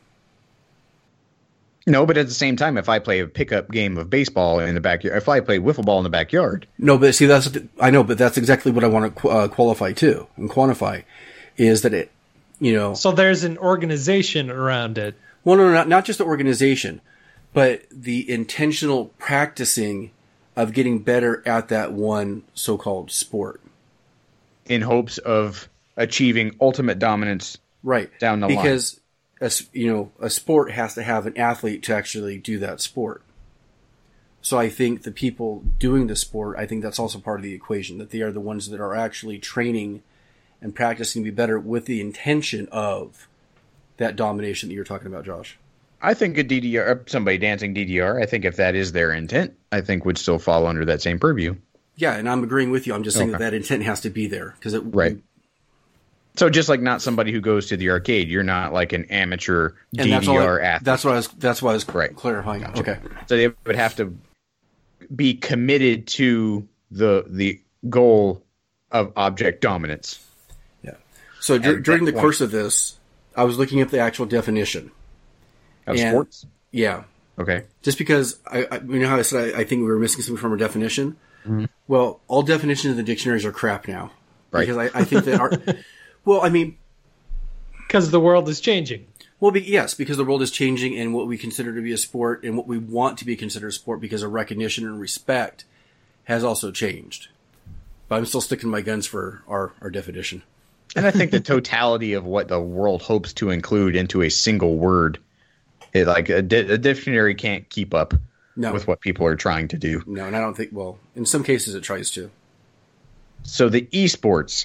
No, but at the same time, if I play a pickup game of baseball in the backyard, if I play wiffle ball in the backyard, No, but see, that's I know, but that's exactly what I want to uh, qualify too and quantify, is that it, you know, So there's an organization around it. well, no, no, not not just the organization, but the intentional practicing of getting better at that one so-called sport. in hopes of achieving ultimate dominance. Right. Down the line. because a, s- you know, a sport has to have an athlete to actually do that sport. So I think the people doing the sport, I think that's also part of the equation, that they are the ones that are actually training and practicing to be better with the intention of that domination that you're talking about, Josh. I think a D D R, somebody dancing D D R, I think if that is their intent, I think would still fall under that same purview. Yeah, and I'm agreeing with you. I'm just saying Okay. that that intent has to be there because it Right. So just like not somebody who goes to the arcade, you're not like an amateur And that's all. D D R I, athlete. that's what I was. That's why I was Right. clarifying. Okay. So they would have to be committed to the the goal of object dominance. So dur- At during that the point. course of this, I was looking up the actual definition. Of And- sports? Yeah, Okay. just because I, I you know how I said I, I think we were missing something from our definition. Mm-hmm. Well, all definitions in the dictionaries are crap now. Right. Because I, I think that our. Well, I mean, Because the world is changing. well, be, yes, because the world is changing and what we consider to be a sport and what we want to be considered a sport because of recognition and respect has also changed. But I'm still sticking to my guns for our, our definition. And I think the totality of what the world hopes to include into a single word, it, like a, di- a dictionary can't keep up No. with what people are trying to do. No, and I don't think, well, in some cases it tries to. So the esports,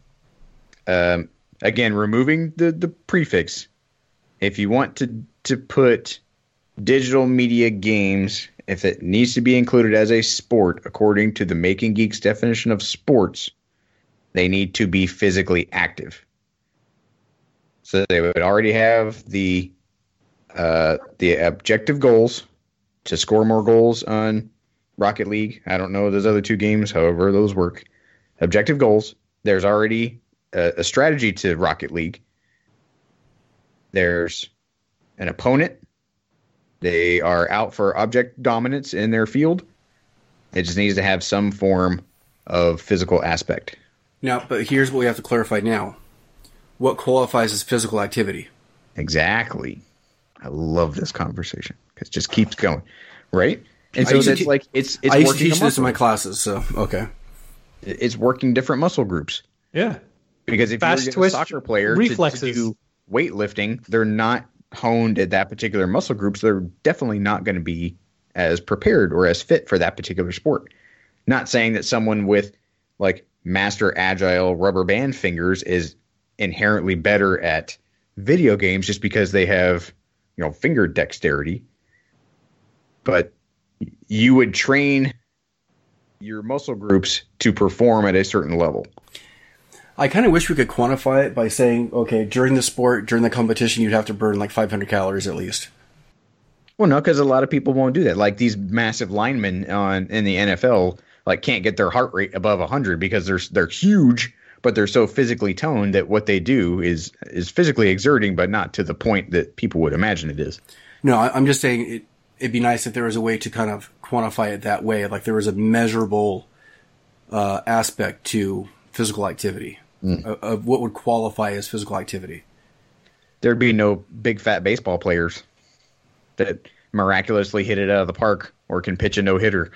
um, again, removing the, the prefix, if you want to, to put digital media games, if it needs to be included as a sport, according to the Making Geeks definition of sports, they need to be physically active. So they would already have the uh, the objective goals to score more goals on Rocket League. I don't know those other two games, however those work. Objective goals. There's already a, a strategy to Rocket League. There's an opponent. They are out for object dominance in their field. It just needs to have some form of physical aspect. Now, but here's what we have to clarify now. What qualifies as physical activity? Exactly. I love this conversation because it just keeps going, right? And I so used to it's te- like it's it's I used to working teach a this in my muscle. classes, so okay. It's working different muscle groups. Yeah. Because if Fast you're a twitch soccer player to- to, reflexes. do weightlifting, they're not honed at that particular muscle group, so they're definitely not going to be as prepared or as fit for that particular sport. Not saying that someone with like master agile rubber band fingers is inherently better at video games just because they have, you know, finger dexterity. But you would train your muscle groups to perform at a certain level. I kind of wish we could quantify it by saying, okay, during the sport, during the competition, you'd have to burn like five hundred calories at least. Well, no, because a lot of people won't do that. Like these massive linemen on in the N F L, like can't get their heart rate above one hundred because they're they're huge, but they're so physically toned that what they do is is physically exerting, but not to the point that people would imagine it is. No, I, I'm just saying it, it'd be nice if there was a way to kind of quantify it that way, like there was a measurable uh, aspect to physical activity, mm. of, of what would qualify as physical activity. There'd be no big fat baseball players that miraculously hit it out of the park or can pitch a no-hitter.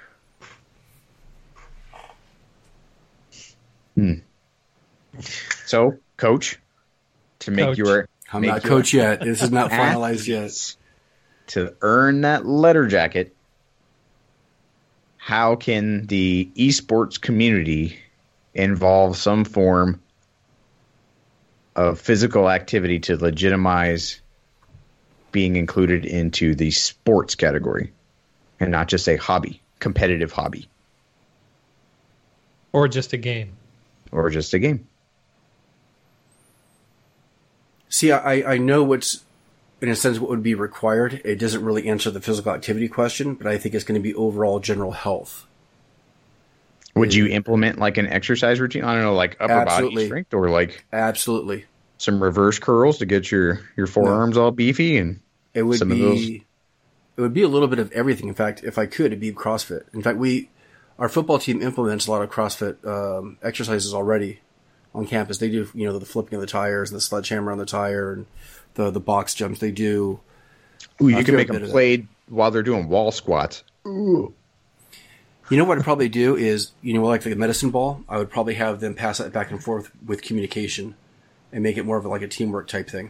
Hmm. So, coach, to make Coach. your I'm make not your coach yet. This is not finalized yet. athletes to earn that letter jacket, how can the esports community involve some form of physical activity to legitimize being included into the sports category and not just a hobby, competitive hobby, Or just a game. or just a game? See, I, I know what's, in a sense, what would be required. It doesn't really answer the physical activity question, but I think it's going to be overall general health. Would you implement like an exercise routine? I don't know, like upper Absolutely. body strength or like Absolutely. some reverse curls to get your, your forearms all beefy and It would some of those. be, it would be a little bit of everything. In fact, if I could, it'd be CrossFit. In fact, we, our football team implements a lot of CrossFit um, exercises already on campus. They do, you know, the flipping of the tires and the sledgehammer on the tire and the the box jumps. They do. Ooh, I you do can a make bit them of that. play while they're doing wall squats. Ooh. You know what I'd probably do is, you know, like the medicine ball, I would probably have them pass that back and forth with communication and make it more of like a teamwork type thing.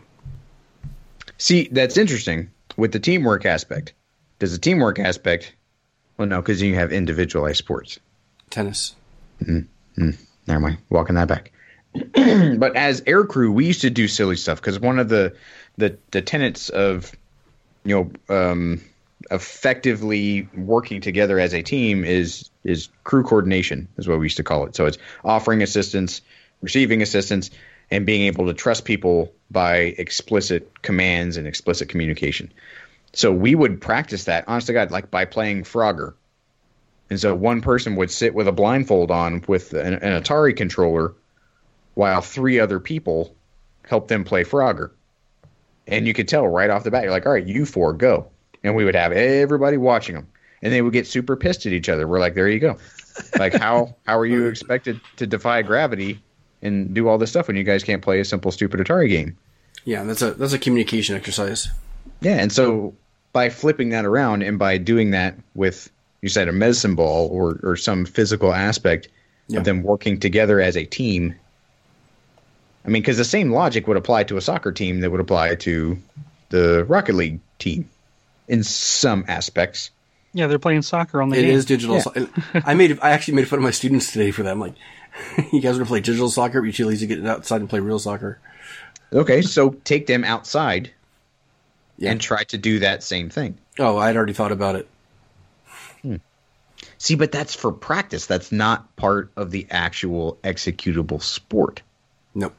See, that's interesting with the teamwork aspect. Does the teamwork aspect? Well, no, because you have individualized sports. Tennis. Mm-hmm. Never mind. Walking that back. But as air crew, we used to do silly stuff because one of the, the the tenets of, you know, um, effectively working together as a team is is crew coordination is what we used to call it. So it's offering assistance, receiving assistance, and being able to trust people by explicit commands and explicit communication. So we would practice that, honest to God, like by playing Frogger. And so one person would sit with a blindfold on with an, an Atari controller while three other people helped them play Frogger. And you could tell right off the bat, you're like, all right, you four, go. And we would have everybody watching them. And they would get super pissed at each other. We're like, there you go. Like, how how are you expected to defy gravity and do all this stuff when you guys can't play a simple, stupid Atari game? Yeah, that's a that's a communication exercise. Yeah, and so by flipping that around and by doing that with, you said, a medicine ball or, or some physical aspect Yeah. of them working together as a team. I mean, because the same logic would apply to a soccer team that would apply to the Rocket League team in some aspects. Yeah, they're playing soccer on the It game. is digital. Yeah. So- I made I actually made fun of my students today for that. I'm like, you guys want to play digital soccer? But you too lazy to get outside and play real soccer. Okay, so take them outside Yeah. and try to do that same thing. Oh, I'd already thought about it. See, but that's for practice. That's not part of the actual executable sport. Nope.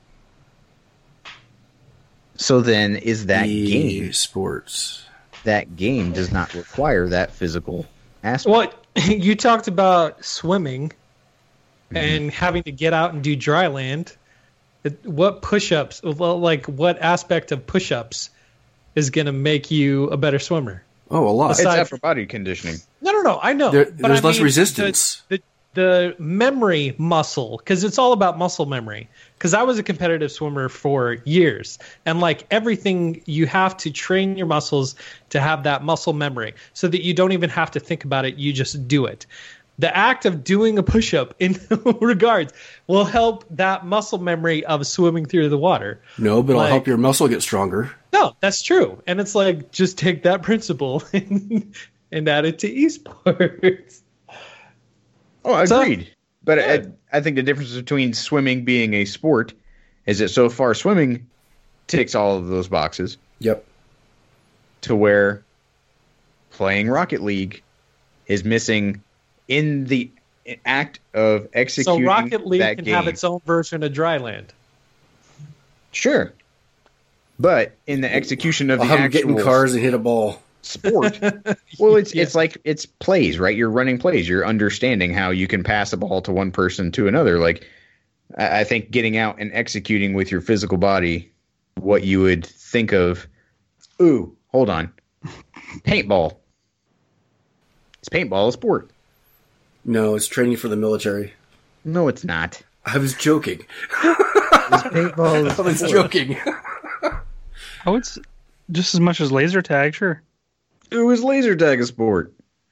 So then is that E game, sports. that game does not require that physical aspect. What you talked about swimming and having to get out and do dry land. It- What push-ups, well, like what aspect of push-ups is going to make you a better swimmer? Oh, a lot. It's Aside- upper body conditioning. No, no, no. I know. There- but there's I less mean, resistance. The, the, the memory muscle, because it's all about muscle memory. Because I was a competitive swimmer for years, and like everything, you have to train your muscles to have that muscle memory, so that you don't even have to think about it. You just do it. The act of doing a push-up in regards will help that muscle memory of swimming through the water. No, but it'll Like- help your muscle get stronger. No, that's true. And it's like, just take that principle and, and add it to esports. Oh, So- agreed. But Yeah. I, I think the difference between swimming being a sport is that so far swimming ticks all of those boxes Yep. to where playing Rocket League is missing in the act of So executing Rocket League that can game. have its own version of Dryland. Sure. But in the execution of I'll the have them get in actual cars and hit a ball. sport, well, it's Yeah. it's like it's plays, right? You're running plays. You're understanding how you can pass a ball to one person to another. Like, I I think getting out and executing with your physical body what you would think of. Ooh, hold on, paintball. Is paintball a sport? No, it's training for the military. No, it's not. I was joking. Is paintball I was joking. Oh, it's just as much as laser tag, sure. It was laser tag a sport.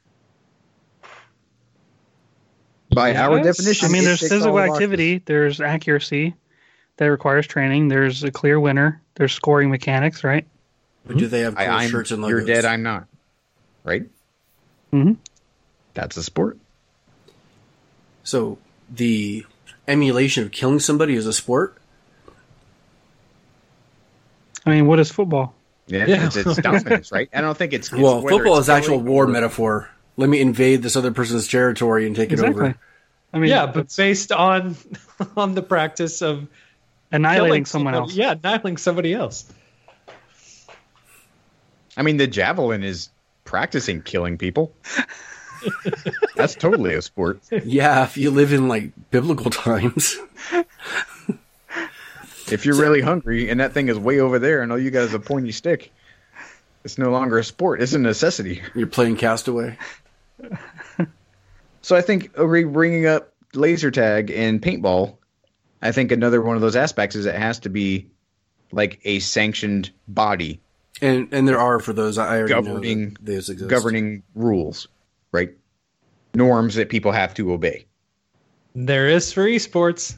By our Yes. definition, I mean, it there's ticks all physical the boxes. activity, there's accuracy that requires training, there's a clear winner, there's scoring mechanics, right? But do they have cool I, I'm, shirts and logos? you're dead. I'm not. Right? Mhm. That's a sport. So the emulation of killing somebody is a sport? I mean, what is football? Yeah, Yeah. It's, it's dominance, right? I don't think it's, it's Well, whether football it's is actual killing war or- metaphor. Let me invade this other person's territory and take it Exactly. over. I mean, Yeah, but that's based on on the practice of annihilating killing someone somebody- else. Yeah, annihilating somebody else. I mean, the javelin is practicing killing people. That's totally a sport. Yeah, if you live in like biblical times. If you're really hungry and that thing is way over there and all you got is a pointy stick, it's no longer a sport. It's a necessity. You're playing Castaway. So I think uh, re- bringing up laser tag and paintball, I think another one of those aspects is it has to be like a sanctioned body And and there are for those I already Governing- know that those exist. governing rules, right? Norms that people have to obey. There is for esports.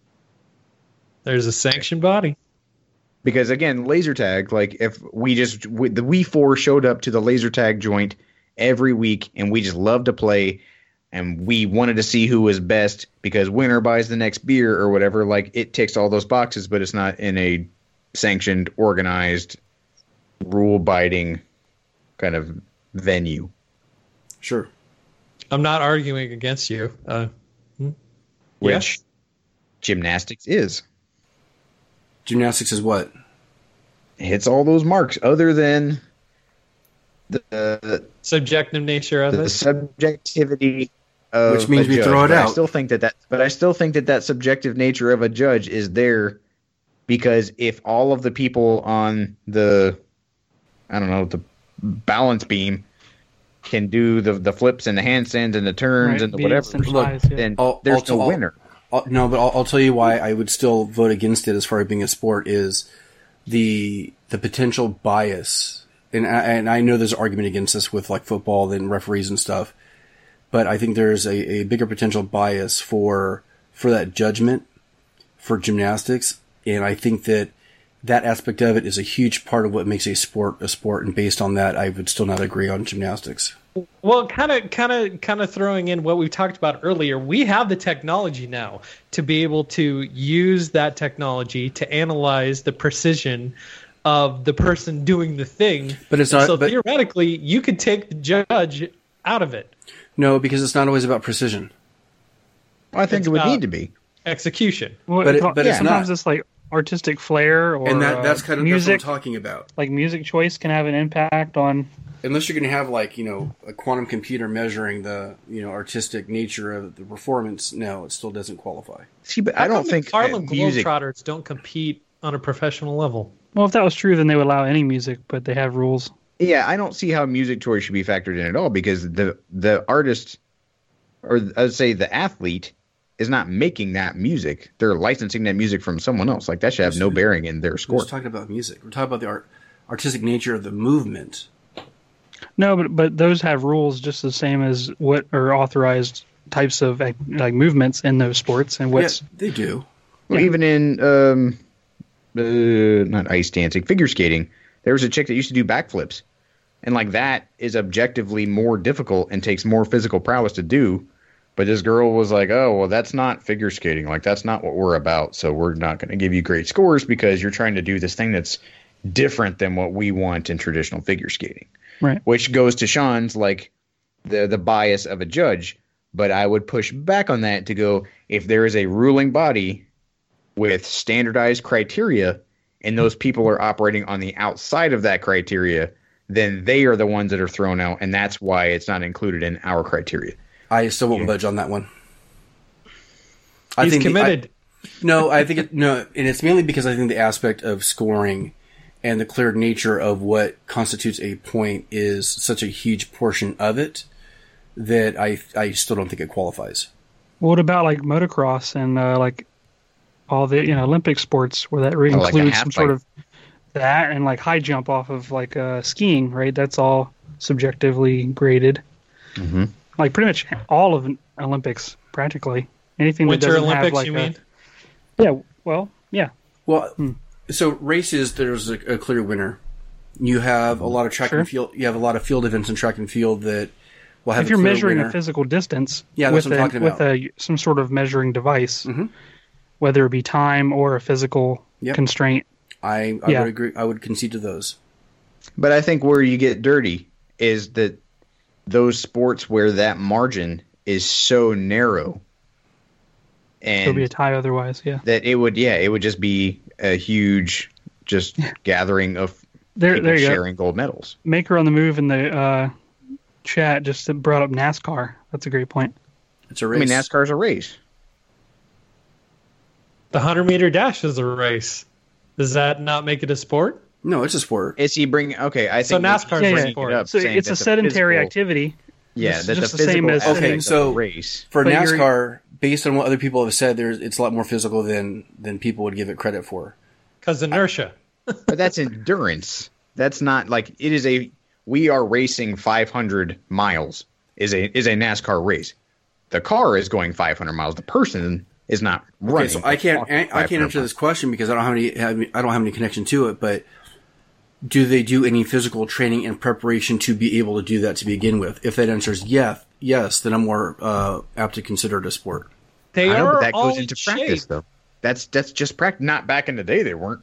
There's a sanctioned body. Because again, laser tag, like if we just we, the we four showed up to the laser tag joint every week and we just loved to play and we wanted to see who was best because winner buys the next beer or whatever, like it ticks all those boxes, but it's not in a sanctioned, organized, rule abiding kind of venue. Sure. I'm not arguing against you. Uh, Which Yes. gymnastics is. Gymnastics is what? Hits all those marks other than the the, subjective nature of the it. subjectivity of Which means a we judge. throw it But I out. still think that that, but I still think that that subjective nature of a judge is there because if all of the people on the, I don't know, the balance beam can do the the flips and the handstands and the turns Right, and the be whatever, centralized, yeah. then I'll- there's I'll- no I'll- winner. I'll, no, but I'll, I'll tell you why I would still vote against it as far as being a sport is the the potential bias. And I, and I know there's an argument against this with like football and referees and stuff, but I think there's a, a bigger potential bias for for that judgment for gymnastics, and I think that that aspect of it is a huge part of what makes a sport a sport. And based on that, I would still not agree on gymnastics. Well, kind of, kind of, kind of throwing in what we talked about earlier. We have the technology now to be able to use that technology to analyze the precision of the person doing the thing. But it's And not- So but- theoretically, you could take the judge out of it. No, because it's not always about precision. I think It's it would about- need to be. Execution. Well, But it- it- but it's sometimes not. it's like artistic flair or and that that's uh, kind of music. that's what I'm talking about. Like music choice can have an impact on. Unless you're going to have like you know a quantum computer measuring the you know artistic nature of the performance, no, it still doesn't qualify. See, but How I don't come the think Harlem uh, music. Globetrotters don't compete on a professional level. Well, if that was true, then they would allow any music, but they have rules. Yeah, I don't see how music choice should be factored in at all because the the artist, or I'd say the athlete, is not making that music. They're licensing that music from someone else. Like that should have no bearing in their We're score. just talking about music. We're talking about the art, artistic nature of the movement. No, but but those have rules just the same as what are authorized types of like, like movements in those sports and what's Yeah, they do. Well, even in um, uh, not ice dancing, figure skating, there was a chick that used to do backflips, and like that is objectively more difficult and takes more physical prowess to do. But this girl was like, "Oh, well, that's not figure skating. Like that's not what we're about. So we're not going to give you great scores because you're trying to do this thing that's different than what we want in traditional figure skating." right. Which goes to Sean's like the the bias of a judge. But I would push back on that to go, if there is a ruling body with standardized criteria and those people are operating on the outside of that criteria, then they are the ones that are thrown out, and that's why it's not included in our criteria. I still won't budge on that one. I He's think the- committed. I- no, I think it, no, and it's mainly because I think the aspect of scoring and the clear nature of what constitutes a point is such a huge portion of it that I I still don't think it qualifies. What about like motocross and uh, like all the you know Olympic sports where that Oh, like a includes half some sort pipe. of that and like high jump off of like uh, skiing, right? That's all subjectively graded. Mm-hmm. Like pretty much all of Olympics, practically anything that Winter doesn't Olympics, have like you a, mean? yeah. Well, yeah. Well, so races, there's a, a clear winner. You have a lot of track Sure. and field. You have a lot of field events in track and field that will have If a you're clear measuring winner. a physical distance Yeah, that's with what I'm a, talking with about. a some sort of measuring device, Mhm. whether it be time or a physical Yep. constraint. I, I Yeah. would agree. I would concede to those. But I think where you get dirty is that those sports where that margin is so narrow, It'll be a and tie otherwise. Yeah. that it would, yeah, it would just be a huge, just gathering of There, people there you go. sharing gold medals. Maker on the move in the uh, chat just brought up NASCAR. That's a great point. It's a I race. mean, NASCAR's a race. The hundred meter dash is a race. Does that not make it a sport? No, it's a sport. Is he bring? Okay, I So think NASCAR's he's a bringing sport. it up, So saying it's a that the sedentary physical- activity. Yeah, It's that just the the same physical as aspect Okay, of so- the race. For But you're- NASCAR, based on what other people have said, there's it's a lot more physical than than people would give it credit for. Because inertia. But that's endurance. That's not like it is a. We are racing five hundred miles. Is a is a NASCAR race. The car is going five hundred miles. The person is not running. Okay, so I can't I, I can't five hundred answer this miles. question because I don't have any have, I don't have any connection to it. But do they do any physical training and preparation to be able to do that to begin with? If that answer is yes, yes, then I'm more uh, apt to consider it a sport. They I know, are but that all goes in into practice, shape. though. That's that's just practice. Not back in the day, they weren't.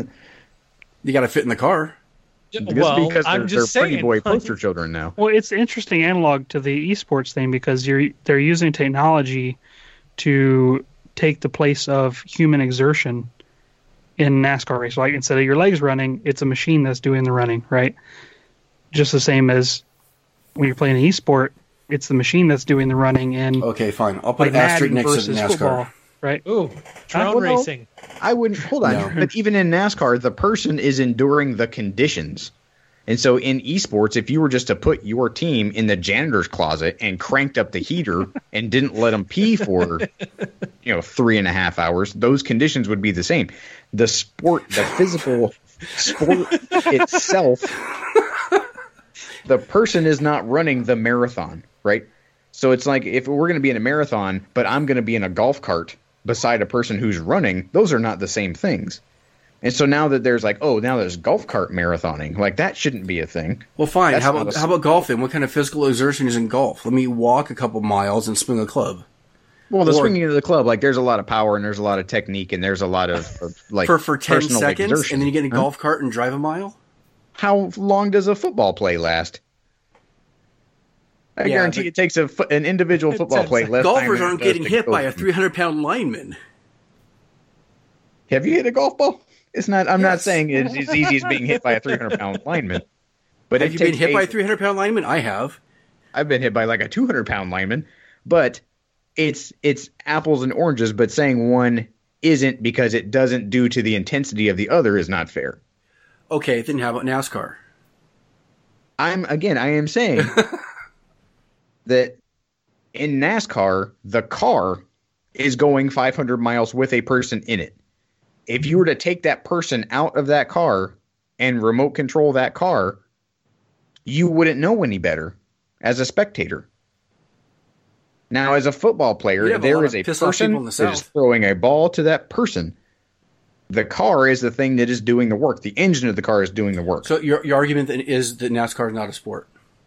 You got to fit in the car. Just Well, because they're, I'm they're just pretty saying. boy like, poster children now. Well, it's an interesting analog to the esports thing because you're they're using technology to take the place of human exertion in NASCAR race. Like instead of your legs running, it's a machine that's doing the running, right? Just the same as when you're playing an esport, it's the machine that's doing the running and Okay, fine. I'll put like an asterisk Madden next to versus the NASCAR. football, right? Ooh, drone well, no. racing. I wouldn't hold on, No. but even in NASCAR, the person is enduring the conditions. And so in esports, if you were just to put your team in the janitor's closet and cranked up the heater and didn't let them pee for, you know, three and a half hours, those conditions would be the same. The sport, the physical sport itself, the person is not running the marathon, right? So it's like if we're going to be in a marathon, but I'm going to be in a golf cart beside a person who's running, those are not the same things. And so now that there's like, oh, now there's golf cart marathoning, like that shouldn't be a thing. Well, fine. That's How not about a- how about golf then? What kind of physical exertion is in golf? Let me walk a couple miles and swing a club. Well, the Or- swinging of the club, like there's a lot of power and there's a lot of technique and there's a lot of, of like for for ten personal seconds, exertion. and then you get in a Huh? golf cart and drive a mile. How long does a football play last? I Yeah, guarantee but- it takes a fo- an individual football ten play seconds. less time Golfers than it aren't does getting to hit go by a from- three hundred pound lineman. Have you hit a golf ball? It's not. I'm not Yes. saying it's as easy as being hit by a three hundred pound lineman. But Have it you been takes hit a- by a three hundred pound lineman? I have. I've been hit by like a two hundred pound lineman, but it's it's apples and oranges. But saying one isn't because it doesn't do to the intensity of the other is not fair. Okay, then how about NASCAR? I'm again, I am saying that in NASCAR, the car is going five hundred miles with a person in it. If you were to take that person out of that car and remote control that car, you wouldn't know any better as a spectator. Now, as a football player, You have a there lot is of a pissed off people in person the that is South. throwing a ball to that person. The car is the thing that is doing the work. The engine of the car is doing the work. So your your argument then is that NASCAR is not a sport.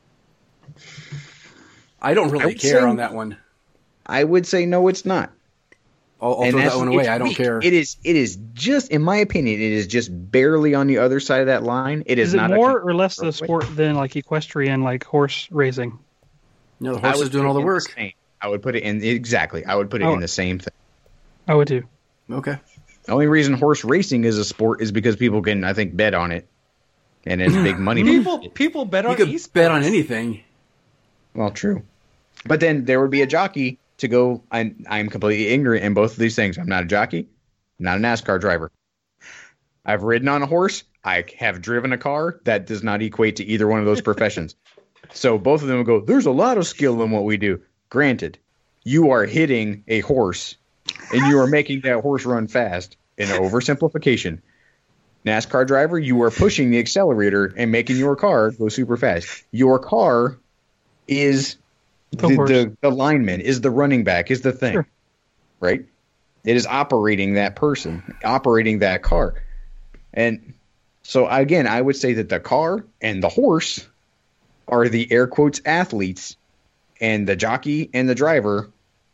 I don't I really would care say- on that one. I would say no, it's not. I'll, I'll And throw that that's- one away. it's I don't weak. care. It is. It is just, in my opinion, it is just barely on the other side of that line. It is, Is it not a more con- or less the sport than like equestrian, like horse racing? No, the I horse would is doing put all the it in work. same- I would put it in exactly. I would put it Oh. in the same thing. I would too. Okay. The only reason horse racing is a sport is because people can, I think, bet on it, and it's big money. People people bet You on could esports. bet on anything. Well, true, but then there would be a jockey to go. I'm I'm completely ignorant in both of these things. I'm not a jockey, not a NASCAR driver. I've ridden on a horse. I have driven a car. That does not equate to either one of those professions. So both of them will go, there's a lot of skill in what we do. Granted, you are hitting a horse and you are making that horse run fast. In oversimplification, NASCAR driver, you are pushing the accelerator and making your car go super fast. Your car is The the, horse. the, the lineman, is the running back, is the thing. Sure. Right? It is operating that person, operating that car. And so, again, I would say that the car and the horse are the air quotes athletes, and the jockey and the driver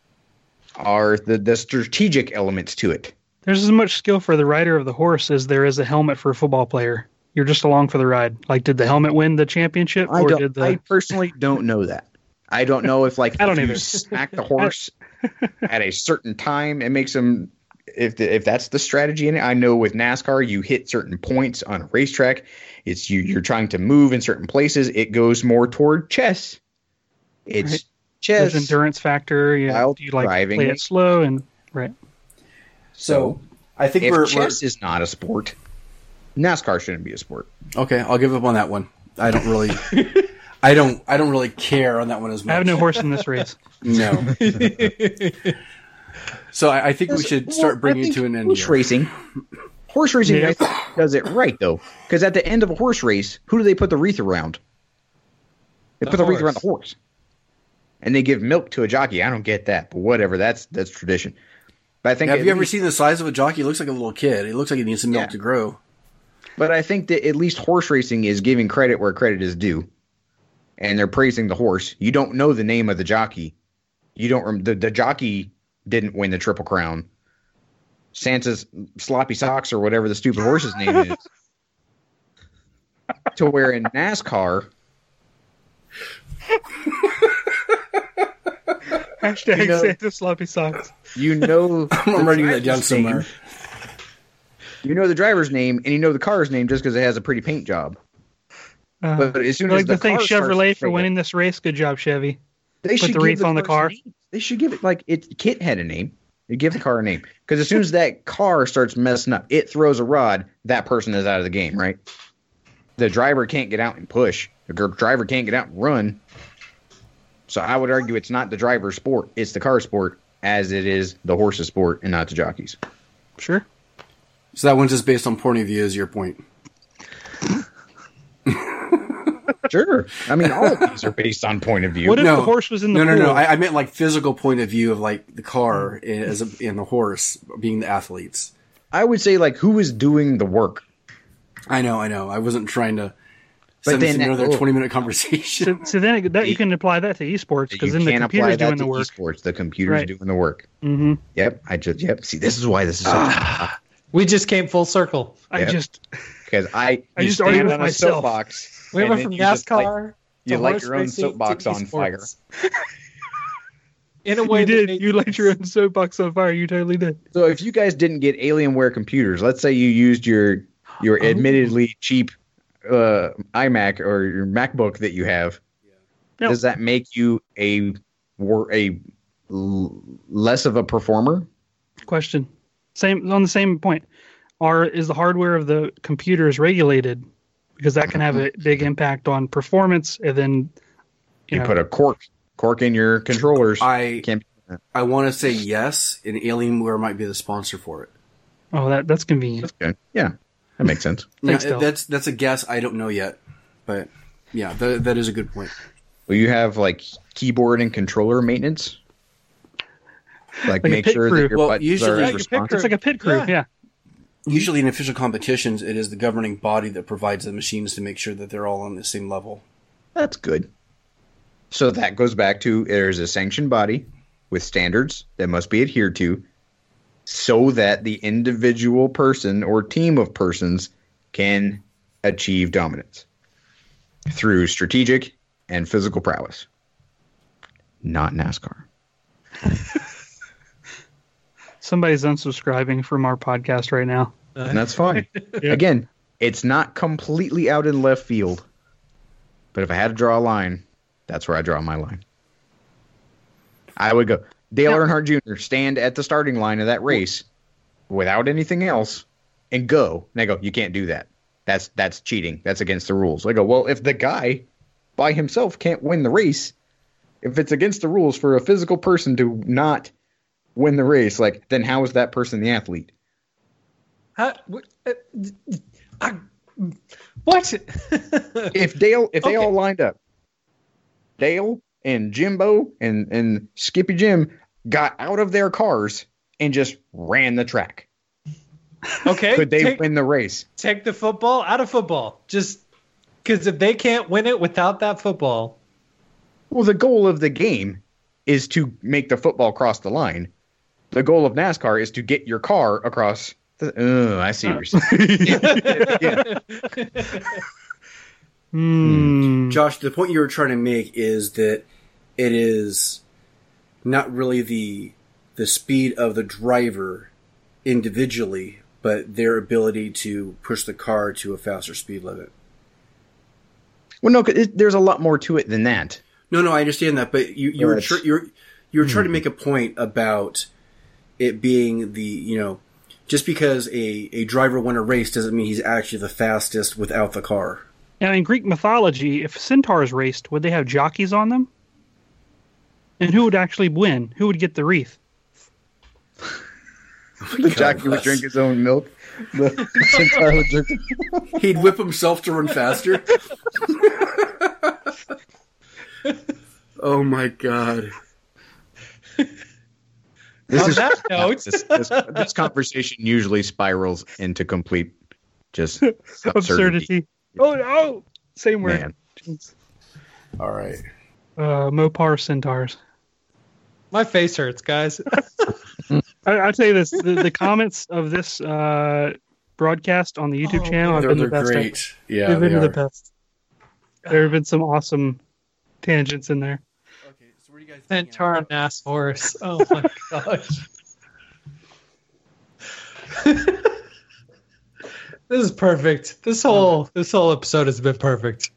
are the, the strategic elements to it. There's as much skill for the rider of the horse as there is a helmet for a football player. You're just along for the ride. Like, did the helmet win the championship, I or don't. did the? I personally don't know that. I don't know if like I don't if you either. smack the horse at a certain time, it makes him. If the, if that's the strategy in it, I know with NASCAR you hit certain points on a racetrack. It's you. You're trying to move in certain places. It goes more toward chess. It's Right. chess. There's endurance factor. Yeah, While do you like driving. play it slow and right? So I think If we're, chess is not a sport, NASCAR shouldn't be a sport. we're okay. I'll give up on that one. I don't really. I don't. I don't really care on that one as much. I have no horse in this race. No. So I, I think we should start Well, bringing I it to think an end horse here. racing. Horse racing Yeah. I think, does it right though, because at the end of a horse race, who do they put the wreath around? They The put the wreath around horse. the horse, and they give milk to a jockey. I don't get that, but whatever. That's that's tradition. But I think Have at you ever least- seen the size of a jockey? He looks like a little kid. He looks like he needs some milk Yeah. to grow. But I think that at least horse racing is giving credit where credit is due, and they're praising the horse. You don't know the name of the jockey. You don't. rem- The, the jockey didn't win the Triple Crown. Santa's sloppy socks or whatever the stupid horse's name is. To where in NASCAR, Hashtag You know- Santa sloppy socks. you know I'm the writing that down driver's somewhere. name. You know the driver's name, and you know the car's name just because it has a pretty paint job. Uh, But as soon like as the, the thing car starts Chevrolet to for fail, winning this race. Good job, Chevy. They Put should the give wreath on the cars car. names. They should give it like it. Kit had a name. They give the car a name because as soon as that car starts messing up, it throws a rod. That person is out of the game, right? The driver can't get out and push. The gr- driver can't get out and run. So I would argue it's not the driver's sport; it's the car sport, as it is the horse's sport, and not the jockey's. Sure. So that one's just based on point of view, is your point. Sure. I mean, all of these are based on point of view. What if No. the horse was in the No, no, pool? no. I, I meant like physical point of view of like the car as a, and the horse being the athletes. I would say like who is doing the work. I know, I know. I wasn't trying to But send this then into that- another oh. twenty minute conversation. so, so then it, that you can apply that to esports because then the can't computer's apply that doing to the work. esports. The computer's Right. doing the work. Mm-hmm. Yep. I just yep. See, this is why this is so We just came full circle. I Yep. just because I I you just argued stand with on a myself. soapbox. We and went then from you just light- NASCAR you to light horse your own racing soapbox to on fire. esports. in a way You that did. made You light sense. your own soapbox on fire. You totally did. So if you guys didn't get Alienware computers, let's say you used your your Oh. admittedly cheap uh, iMac or your MacBook that you have, No. does that make you a wor- a l- less of a performer? Question. Same on the same point. Are is the hardware of the computers regulated? Because that can have a big impact on performance, and then you, You know, put a cork cork in your controllers. I Can't. I want to say yes, and Alienware might be the sponsor for it. oh that that's convenient. That's good. Yeah, that makes sense. Thanks, Yeah, Del. that's that's a guess. I don't know yet, but yeah, that, that is a good point. Will you have like keyboard and controller maintenance? Like, Like a make pit sure crew. that your Well, buttons usually- are Yeah, as your pit responsive. It's like a pit crew. Yeah. Yeah. Usually, in official competitions, it is the governing body that provides the machines to make sure that they're all on the same level. That's good. So that goes back to there's a sanctioned body with standards that must be adhered to so that the individual person or team of persons can achieve dominance through strategic and physical prowess. Not NASCAR. Somebody's unsubscribing from our podcast right now. And that's fine. Again, it's not completely out in left field. But if I had to draw a line, that's where I draw my line. I would go, Dale Earnhardt Junior, stand at the starting line of that race without anything else and go. And I go, you can't do that. That's that's cheating. That's against the rules. I go, well, if the guy by himself can't win the race, if it's against the rules for a physical person to not win the race, like, then how is that person the athlete? How, wh- uh, I- what? If Dale, if they Okay. all lined up, Dale and Jimbo and, and Skippy Jim got out of their cars and just ran the track, Okay, could they take, win the race? take the football out of football. Just because if they can't win it without that football, Well, the goal of the game is to make the football cross the line. The goal of NASCAR is to get your car across. The, oh, I see what you're saying. Yeah. Hmm. Josh, the point you were trying to make is that it is not really the the speed of the driver individually, but their ability to push the car to a faster speed limit. Well, no, 'cause it, there's a lot more to it than that. No, no, I understand that, but you you were Right. tr- you're you were trying to make a point about it being the you know just because a a driver won a race doesn't mean he's actually the fastest without the car. Now, in Greek mythology, if centaurs raced, would they have jockeys on them? And who would actually win? Who would get the wreath? The jockey would drink his own milk. The centaur would drink. He'd whip himself to run faster. Oh my god. This On is that note- this, this, this conversation usually spirals into complete just absurdity. Absurdity. Oh no! Same word. Man. Jeez. All right. Uh, Mopar centaurs. my face hurts, guys. I, I'll tell you this: the, the comments of this uh, broadcast on the YouTube Oh, channel have They're, been the they're best. great. Yeah, They've been they the are. best. There have been some awesome tangents in there. Okay, so where do you guys Centaur and ass horse. Oh my gosh. This is perfect. This whole this whole episode has been perfect.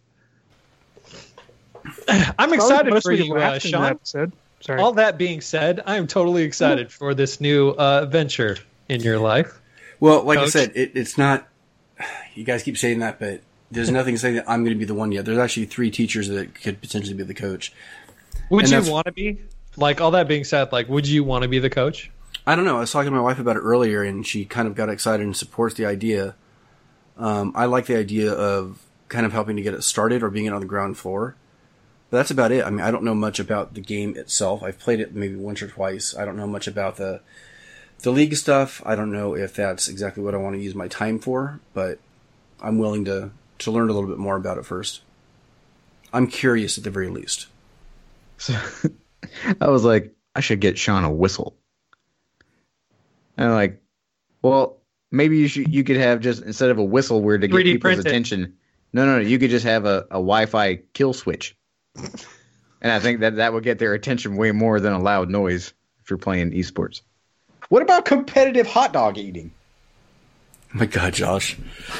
I'm excited for Mostly you, uh, laughed in the Sean. episode. Sorry. All that being said, I am totally excited for this new uh, venture in your life. Well, like I Coach? said, it, it's not. You guys keep saying that, but there's nothing saying that I'm going to be the one yet. There's actually three teachers that could potentially be the coach. Would And you that's- want to be? Like, all that being said, like, would you want to be the coach? I don't know. I was talking to my wife about it earlier, and she kind of got excited and supports the idea. Um, I like the idea of kind of helping to get it started or being it on the ground floor. But that's about it. I mean, I don't know much about the game itself. I've played it maybe once or twice. I don't know much about the the league stuff. I don't know if that's exactly what I want to use my time for, but I'm willing to, to learn a little bit more about it first. I'm curious at the very least. So, I was like, I should get Sean a whistle. And I'm like, well, maybe you should. You could have just instead of a whistle, where to get three D people's print it. attention. No, no, no. You could just have a, a Wi-Fi kill switch. And I think that that would get their attention way more than a loud noise if you're playing esports. What about competitive hot dog eating? Oh my God, Josh.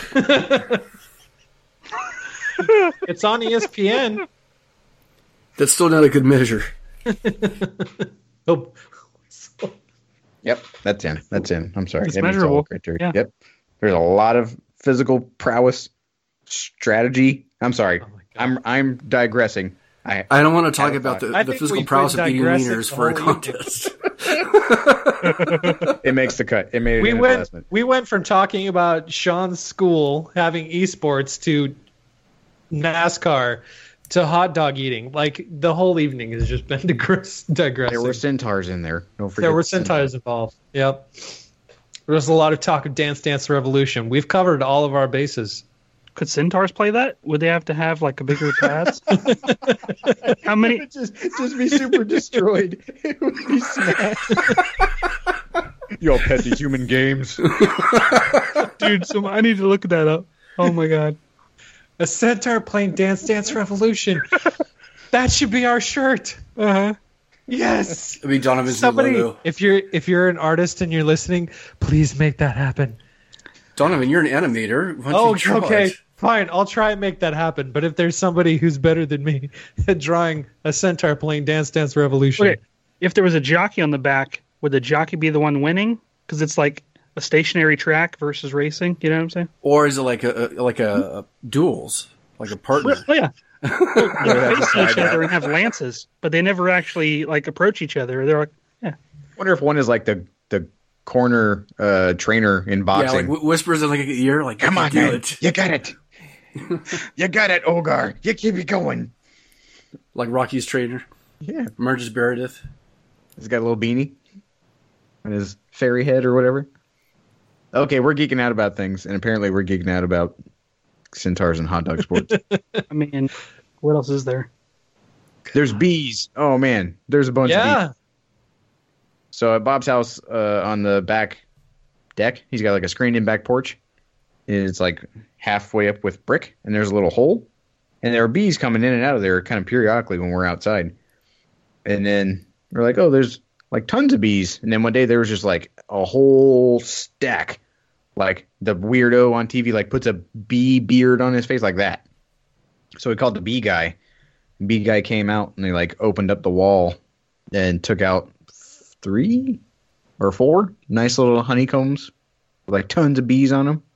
It's on E S P N. That's still not a good measure. Oh. Yep, that's in. That's in. I'm sorry. It's That meets all measurable. criteria. Yeah. Yep. There's a lot of physical prowess, strategy. I'm sorry. Oh my God. I'm I'm digressing. I I don't want to talk I about the, I the think physical we've prowess been of eating digressing wieners the for a whole contest. it makes the cut. It made it We in at the went last minute. we went from talking about Sean's school having esports to NASCAR to hot dog eating. Like the whole evening has just been digress- digressing. There were centaurs in there. Don't forget. There were the centaurs involved. Yep. There was a lot of talk of Dance Dance Revolution. We've covered all of our bases. Could centaurs play that? Would they have to have like a bigger pads? How many? just just be super destroyed. It would be smashed. Y'all pet the human games. Dude, some, I need to look that up. Oh my God. A centaur playing Dance Dance Revolution. That should be our shirt. Uh-huh. Yes. It'd be Donovan's new Somebody, logo. if you're if you're an artist and you're listening, please make that happen. Donovan, you're an animator. Why don't Oh, you try okay, it? fine. I'll try and make that happen. But if there's somebody who's better than me at drawing a centaur playing Dance Dance Revolution, Okay. If there was a jockey on the back, would the jockey be the one winning? Because it's like a stationary track versus racing. You know what I'm saying? Or is it like a, a like a, a duels, like a partner? Oh yeah. They're facing each other and have lances, but they never actually like approach each other. They're like, yeah. Wonder if one is like the the corner uh, trainer in Yeah, boxing. like wh- whispers in like a ear, like Come "You on, can do man. it. You got it. You got it, Ogar. You keep it going. Like Rocky's trainer, Yeah. Merges Meredith. He's got a little beanie on his fairy head or whatever. Okay, we're geeking out about things, and apparently we're geeking out about centaurs and hot dog sports. I mean, what else is there? There's bees. Oh, man. There's a bunch of yeah, bees. So at Bob's house, uh, on the back deck, he's got like a screened-in back porch. It's like halfway up with brick, and there's a little hole. And there are bees coming in and out of there kind of periodically when we're outside. And then we're like, oh, there's like tons of bees. And then one day there was just like a whole stack. Like the weirdo on T V like puts a bee beard on his face like that. So we called the bee guy. Bee guy came out and they like opened up the wall and took out three or four nice little honeycombs with like tons of bees on them.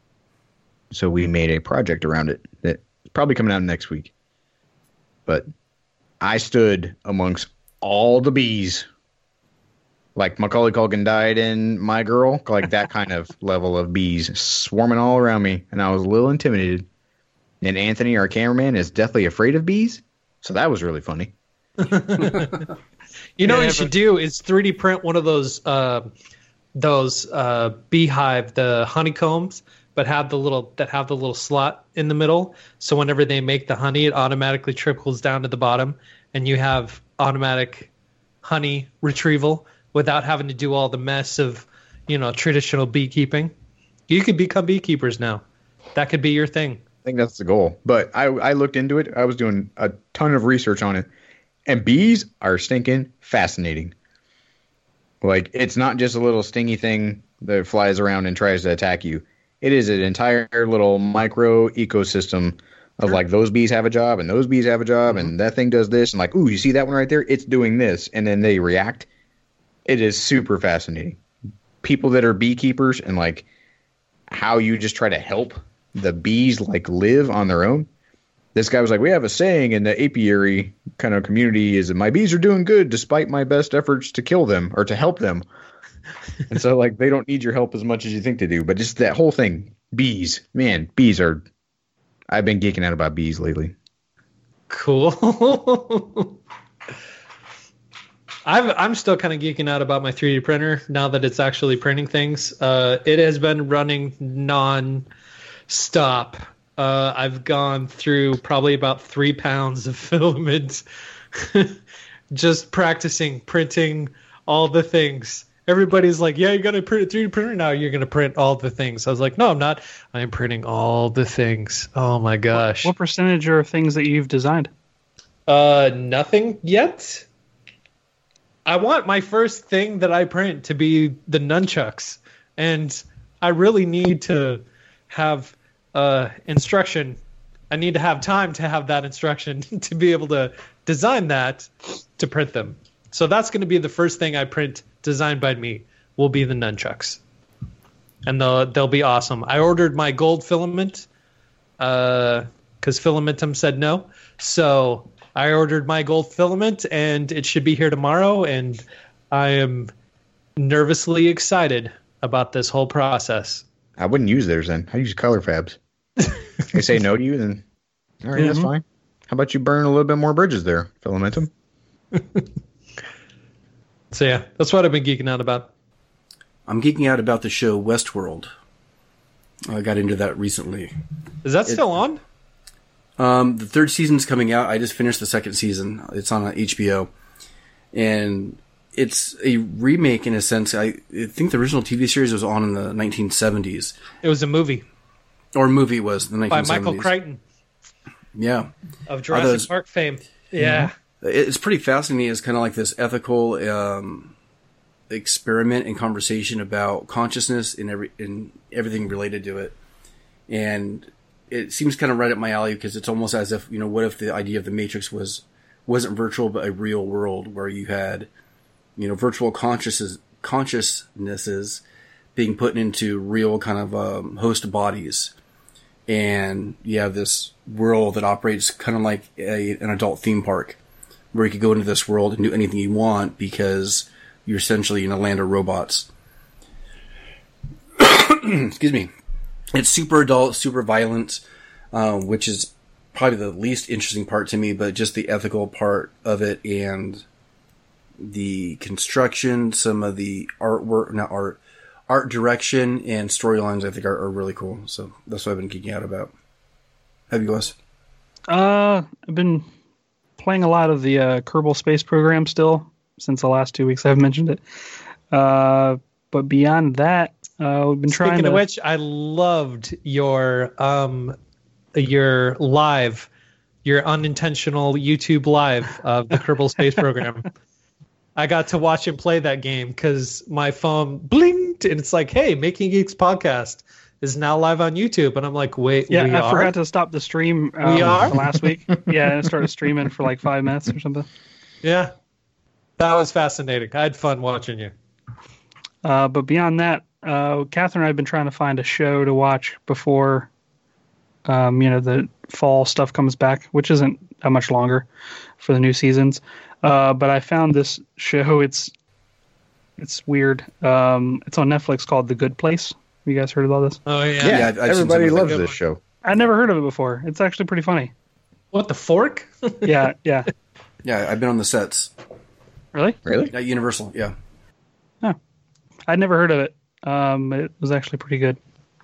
So we made a project around it that's probably coming out next week. But I stood amongst all the bees. Like Macaulay Culkin died in My Girl, like that kind of level of bees swarming all around me, and I was a little intimidated. And Anthony, our cameraman, is deathly afraid of bees, so that was really funny. you know Yeah, what you but- should do is three D print one of those uh, those uh, beehive, the honeycombs, but have the little that have the little slot in the middle. So whenever they make the honey, it automatically trickles down to the bottom, and you have automatic honey retrieval without having to do all the mess of, you know, traditional beekeeping. You could become beekeepers now. That could be your thing. I think that's the goal. But I, I looked into it. I was doing a ton of research on it. And bees are stinking fascinating. Like, it's not just a little stingy thing that flies around and tries to attack you. It is an entire little micro ecosystem of, like, those bees have a job and those bees have a job and that thing does this. And, like, ooh, you see that one right there? It's doing this. And then they react. It is super fascinating. People that are beekeepers and, like, how you just try to help the bees, like, live on their own. This guy was like, we have a saying in the apiary kind of community is that my bees are doing good despite my best efforts to kill them or to help them. And so, like, they don't need your help as much as you think they do. But just that whole thing, bees, man, bees are, I've been geeking out about bees lately. Cool. I've, I'm still kind of geeking out about my three D printer now that it's actually printing things. Uh, it has been running non-stop. Uh, I've gone through probably about three pounds of filament just practicing printing all the things. Everybody's like, yeah, you got to print a three D printer now. You're going to print all the things. I was like, no, I'm not. I'm printing all the things. Oh, my gosh. What percentage are things that you've designed? Uh, nothing yet. I want my first thing that I print to be the nunchucks, and I really need to have uh, instruction. I need to have time to have that instruction to be able to design that to print them. So that's going to be the first thing I print designed by me, will be the nunchucks. And they'll, they'll be awesome. I ordered my gold filament because uh, Filamentum said no. So I ordered my gold filament, and it should be here tomorrow, and I am nervously excited about this whole process. I wouldn't use theirs then. I use color fabs. They say no to you, then all right, mm-hmm. That's fine. How about you burn a little bit more bridges there, Filamentum? So yeah, that's what I've been geeking out about. I'm geeking out about the show Westworld. I got into that recently. Is that it, still on? Um, the third season's coming out. I just finished the second season. It's on H B O. And it's a remake in a sense. I, I think the original T V series was on in the nineteen seventies. It was a movie. Or movie was the nineteen seventies. By Michael Crichton. Yeah. Of Jurassic those, Park fame. Yeah. It's pretty fascinating. It's kind of like this ethical um, experiment and conversation about consciousness and every and everything related to it. And it seems kind of right up my alley because it's almost as if, you know, what if the idea of the Matrix was wasn't virtual but a real world where you had, you know, virtual consciousnesses consciousnesses being put into real kind of um, host bodies. And you have this world that operates kind of like a, an adult theme park where you could go into this world and do anything you want because you're essentially in a land of robots. Excuse me. It's super adult, super violent, uh, which is probably the least interesting part to me, but just the ethical part of it and the construction, some of the artwork, not art, art direction and storylines I think are, are really cool. So that's what I've been geeking out about. Have you, Wes? Uh, I've been playing a lot of the uh, Kerbal Space Program still since the last two weeks I've mentioned it. Uh, but beyond that, uh, we've been Speaking trying to... of which, I loved your um, your live, your unintentional YouTube live of the Kerbal Space Program. I got to watch him play that game because my phone blinked and it's like, hey, Making Geeks podcast is now live on YouTube. And I'm like, wait, yeah, we I are? forgot to stop the stream um, we are? last week. Yeah, and I started streaming for like five minutes or something. Yeah, that was fascinating. I had fun watching you. Uh, but beyond that, uh, Catherine and I have been trying to find a show to watch before, um, you know, the fall stuff comes back, which isn't that much longer for the new seasons. Uh, but I found this show. It's it's weird. Um, it's on Netflix called The Good Place. Have you guys heard about this? Oh, yeah. Yeah, Yeah, I've- I've seen everybody some of loves that. this show. I'd never heard of it before. It's actually pretty funny. What, the fork? Yeah, yeah. Yeah, I've been on the sets Really? Really? at Universal. Yeah. I'd never heard of it. Um, it was actually pretty good.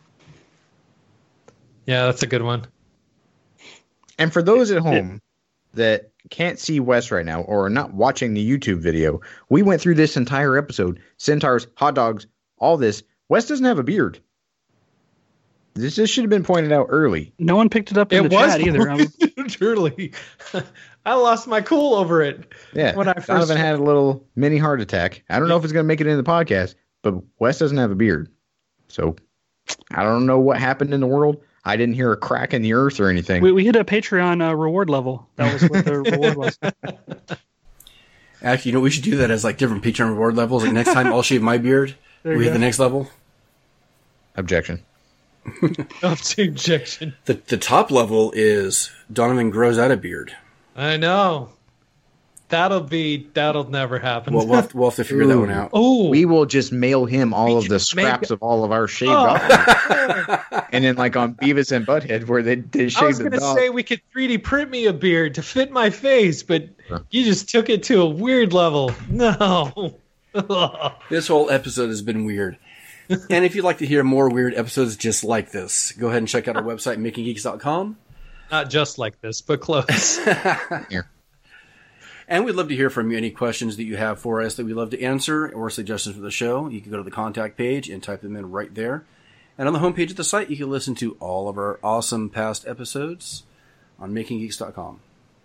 Yeah, that's a good one. And for those at home that can't see Wes right now or are not watching the YouTube video, we went through this entire episode. Centaurs, hot dogs, all this. Wes doesn't have a beard. This, this should have been pointed out early. No one picked it up in It the was chat either. Um, truly. I lost my cool over it. Yeah, When I first- Donovan had a little mini heart attack. I don't know if it's going to make it into the podcast, but Wes doesn't have a beard. So I don't know what happened in the world. I didn't hear a crack in the earth or anything. we, we hit a Patreon uh, reward level. That was what the reward was. Actually, you know, we should do that as like different Patreon reward levels. Like next time I'll shave my beard. There you We hit go. the next level. Objection. Up to injection. The the top level is Donovan grows out a beard. I know. That'll be, that'll never happen. Well, we'll have to, we'll have to figure that one out. Oh, We will just mail him all We of the should make- scraps of all of our shaved Oh. off. And then like on Beavis and Butthead where they, they I shaved was the going to dog. say we could three D print me a beard to fit my face, but Huh. you just took it to a weird level. No. This whole episode has been weird. And if you'd like to hear more weird episodes just like this, go ahead and check out our website, making geeks dot com. Not just like this, but close. Here. And we'd love to hear from you. Any questions that you have for us that we'd love to answer or suggestions for the show, you can go to the contact page and type them in right there. And on the homepage of the site, you can listen to all of our awesome past episodes on making geeks dot com.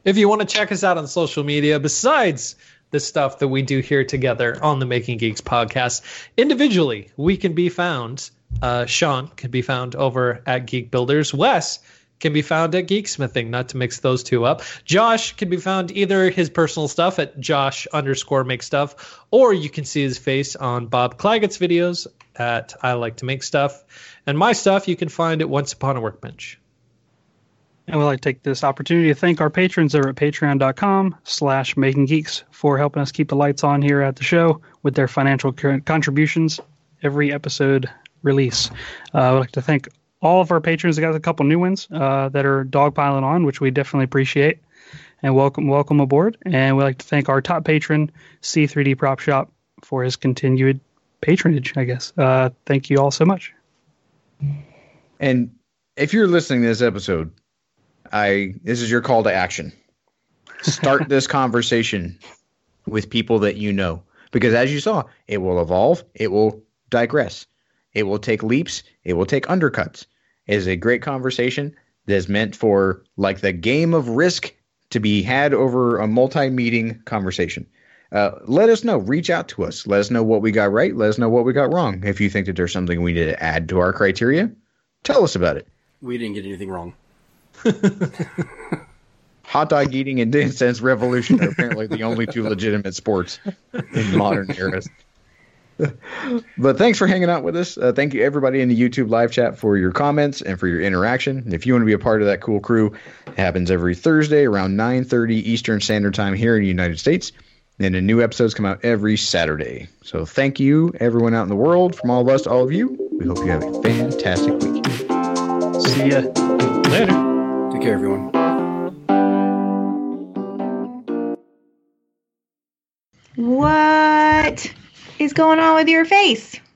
If you want to check us out on social media, besides the stuff that we do here together on the Making Geeks podcast, individually, we can be found. Uh, Sean can be found over at Geek Builders. Wes can be found at Geeksmithing, not to mix those two up. Josh can be found either his personal stuff at Josh underscore make stuff, or you can see his face on Bob Claggett's videos at I Like to Make Stuff. And my stuff you can find at Once Upon a Workbench. And we'd like to take this opportunity to thank our patrons over at patreon.com slash making geeks for helping us keep the lights on here at the show with their financial contributions every episode release. Uh, I would like to thank all of our patrons. We got a couple new ones uh, that are dogpiling on, which we definitely appreciate. And welcome, welcome aboard. And we'd like to thank our top patron, C three D Prop Shop, for his continued patronage, I guess. Uh, thank you all so much. And if you're listening to this episode, I this is your call to action. Start this conversation with people that you know. Because as you saw, it will evolve. It will digress. It will take leaps. It will take undercuts. It is a great conversation that is meant for like the game of Risk to be had over a multi-meeting conversation. Uh, let us know. Reach out to us. Let us know what we got right. Let us know what we got wrong. If you think that there's something we need to add to our criteria, tell us about it. We didn't get anything wrong. Hot dog eating and Dance Dance Revolution are apparently the only two legitimate sports in modern eras. But thanks for hanging out with us. Uh, thank you, everybody in the YouTube live chat, for your comments and for your interaction. If you want to be a part of that cool crew, it happens every Thursday around nine thirty Eastern Standard Time here in the United States. And the new episodes come out every Saturday. So thank you, everyone out in the world. From all of us to all of you, we hope you have a fantastic week. See ya. Later. Take care, everyone. What is going on with your face?